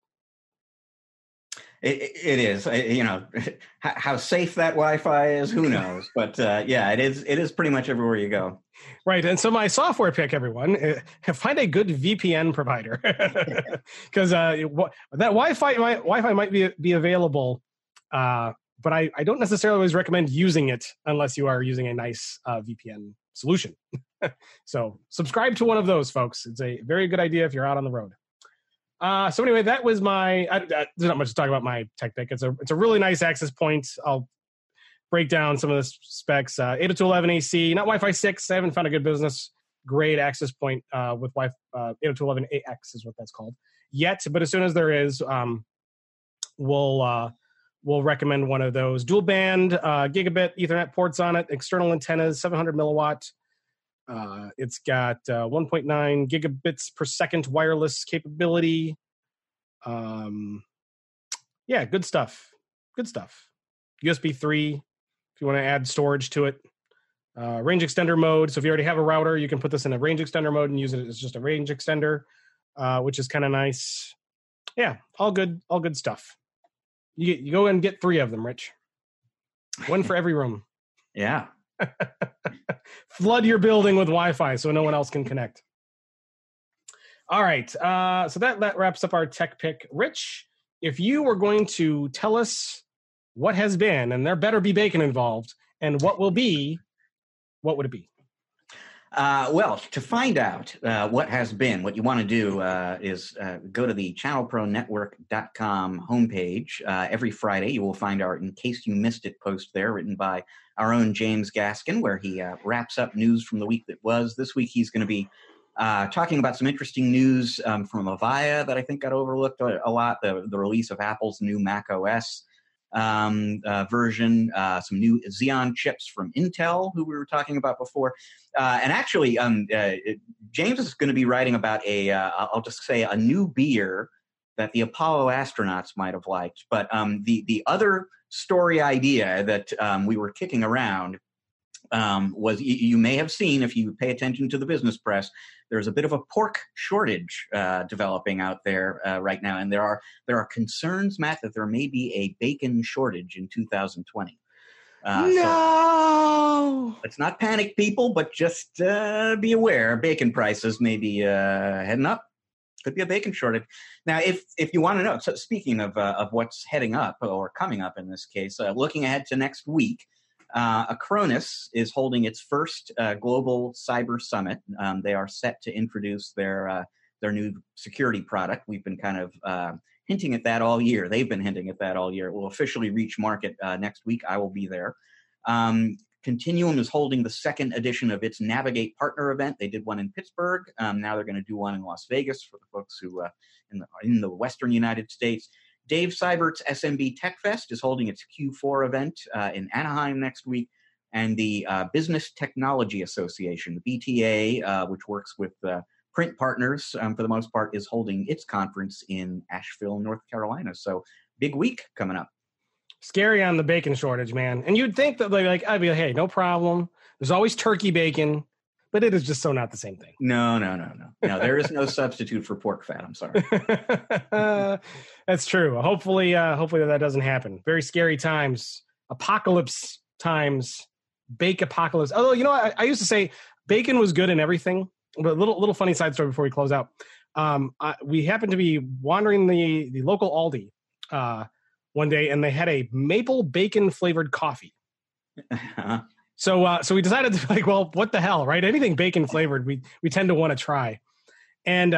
It is. How safe that Wi-Fi is, who knows? But yeah, it is pretty much everywhere you go. Right. And so my software pick, everyone, find a good VPN provider, because that Wi-Fi might be available, but I don't necessarily always recommend using it unless you are using a nice VPN solution. So subscribe to one of those, folks. It's a very good idea if you're out on the road. So anyway, that was there's not much to talk about my tech pick. It's a really nice access point. I'll break down some of the specs. 802.11 AC, not Wi-Fi 6. I haven't found a good business grade access point with Wi-Fi 802.11ax is what that's called yet. But as soon as there is, we'll recommend one of those. Dual band, gigabit Ethernet ports on it, external antennas, 700 milliwatt. It's got 1.9 gigabits per second wireless capability. Yeah, good stuff. USB 3, if you want to add storage to it. Range extender mode. So if you already have a router, you can put this in a range extender mode and use it as just a range extender, which is kind of nice. Yeah, all good stuff. You go and get 3 of them, Rich. One for every room. Yeah. Flood your building with Wi-Fi so no one else can connect. All right. So that wraps up our tech pick. Rich, if you were going to tell us what has been, and there better be bacon involved, and what will be, what would it be? Well, to find out what has been, what you want to do is go to the channelpronetwork.com homepage. Every Friday, you will find our In Case You Missed It post there, written by our own James Gaskin, where he wraps up news from the week that was. This week, he's going to be talking about some interesting news from Avaya that I think got overlooked a lot, the release of Apple's new Mac OS version, some new Xeon chips from Intel, who we were talking about before. And actually, James is going to be writing about I'll just say a new beer that the Apollo astronauts might have liked. But the other story idea that we were kicking around was, you may have seen if you pay attention to the business press, there's a bit of a pork shortage developing out there right now, and there are concerns, Matt, that there may be a bacon shortage in 2020. No! So let's not panic, people, but just be aware. Bacon prices may be heading up. Could be a bacon shortage. Now, if you want to know, so speaking of what's heading up or coming up in this case, looking ahead to next week, Acronis is holding its first global cyber summit. They are set to introduce their new security product. We've been kind of hinting at that all year. They've been hinting at that all year. It will officially reach market next week. I will be there. Continuum is holding the second edition of its Navigate Partner event. They did one in Pittsburgh. Now they're going to do one in Las Vegas for the folks who in the Western United States. Dave Seibert's SMB Tech Fest is holding its Q4 event in Anaheim next week. And the Business Technology Association, the BTA, which works with print partners for the most part, is holding its conference in Asheville, North Carolina. So big week coming up. Scary on the bacon shortage, man. And you'd think that I'd be like, hey, no problem. There's always turkey bacon, but it is just so not the same thing. No. There is no substitute for pork fat. I'm sorry. That's true. Hopefully that doesn't happen. Very scary times. Apocalypse times. Bake apocalypse. Although, I used to say bacon was good in everything. But a little funny side story before we close out. We happened to be wandering the local Aldi one day, and they had a maple bacon flavored coffee. So we decided to be like, well, what the hell, right? Anything bacon flavored, we tend to want to try. And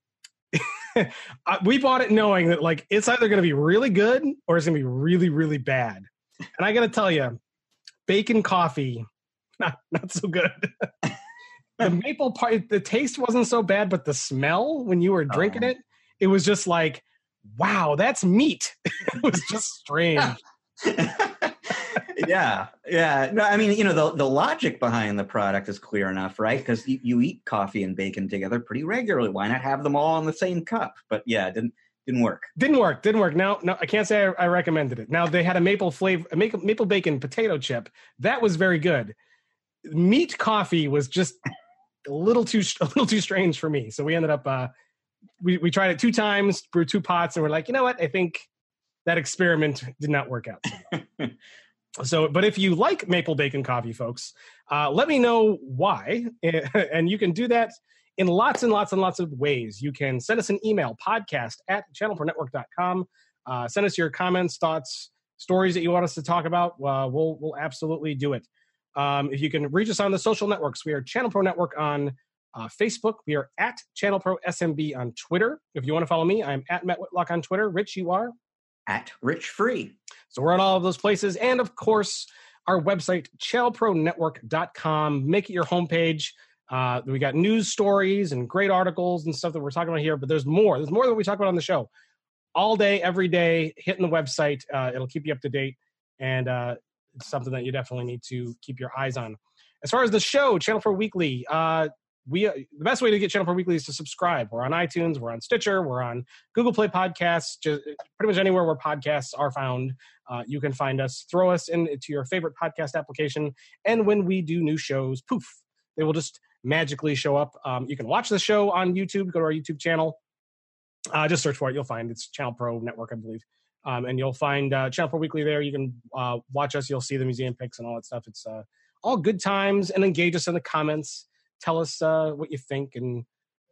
we bought it knowing that like it's either going to be really good or it's going to be really, really bad. And I got to tell you, bacon coffee, not so good. The maple part, the taste wasn't so bad, but the smell when you were drinking it was just like, wow, that's meat. It was just strange. Yeah. No, I mean, the logic behind the product is clear enough, right? Because you eat coffee and bacon together pretty regularly. Why not have them all in the same cup? But yeah, it didn't work. Didn't work. No, I can't say I recommended it. Now they had a maple bacon potato chip. That was very good. Meat coffee was just a little too strange for me. So we ended up we tried it 2 times, brewed 2 pots, and we're like, you know what? I think that experiment did not work out. So, but if you like maple bacon coffee, folks, let me know why. And you can do that in lots and lots and lots of ways. You can send us an email, podcast@channelpronetwork.com. Send us your comments, thoughts, stories that you want us to talk about. We'll absolutely do it. If you can reach us on the social networks, we are Channel Pro Network on Facebook. We are at Channel Pro SMB on Twitter. If you want to follow me, I'm at Matt Whitlock on Twitter. Rich, you are? At Rich Free. So we're on all of those places. And of course, our website, channelpronetwork.com. Make it your homepage. We got news stories and great articles and stuff that we're talking about here, but there's more. There's more that we talk about on the show. All day, every day, hitting the website. It'll keep you up to date. And it's something that you definitely need to keep your eyes on. As far as the show, Channel Pro Weekly, the best way to get Channel Pro Weekly is to subscribe. We're on iTunes, we're on Stitcher, we're on Google Play Podcasts, just pretty much anywhere where podcasts are found. You can find us. Throw us into your favorite podcast application, and when we do new shows, poof, they will just magically show up. You can watch the show on YouTube. Go to our YouTube channel. Just search for it. You'll find it's Channel Pro Network, I believe. And you'll find Channel Pro Weekly there. You can watch us. You'll see the museum picks and all that stuff. It's all good times, and engage us in the comments. Tell us what you think and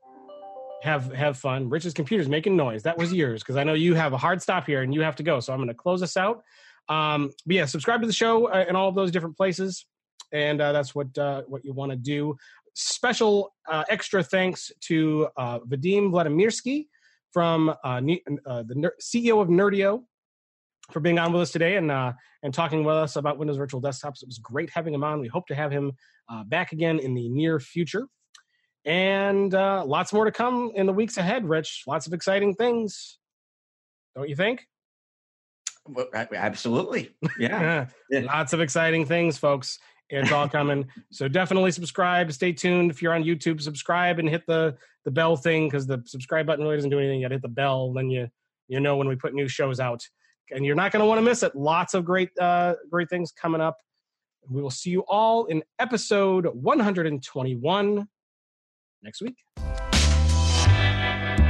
have fun. Rich's computer's making noise. That was yours, because I know you have a hard stop here and you have to go. So I'm going to close this out. But yeah, subscribe to the show in all of those different places. And that's what you want to do. Special extra thanks to Vadim Vladimirsky from the CEO of Nerdio for being on with us today and talking with us about Windows Virtual Desktops. It was great having him on. We hope to have him back again in the near future. And lots more to come in the weeks ahead, Rich. Lots of exciting things. Don't you think? Well, absolutely. Yeah. Lots of exciting things, folks. It's all coming. So definitely subscribe. Stay tuned. If you're on YouTube, subscribe and hit the bell thing, because the subscribe button really doesn't do anything. You got to hit the bell. Then you know when we put new shows out. And you're not going to want to miss it. Lots of great things coming up. We will see you all in episode 121 next week.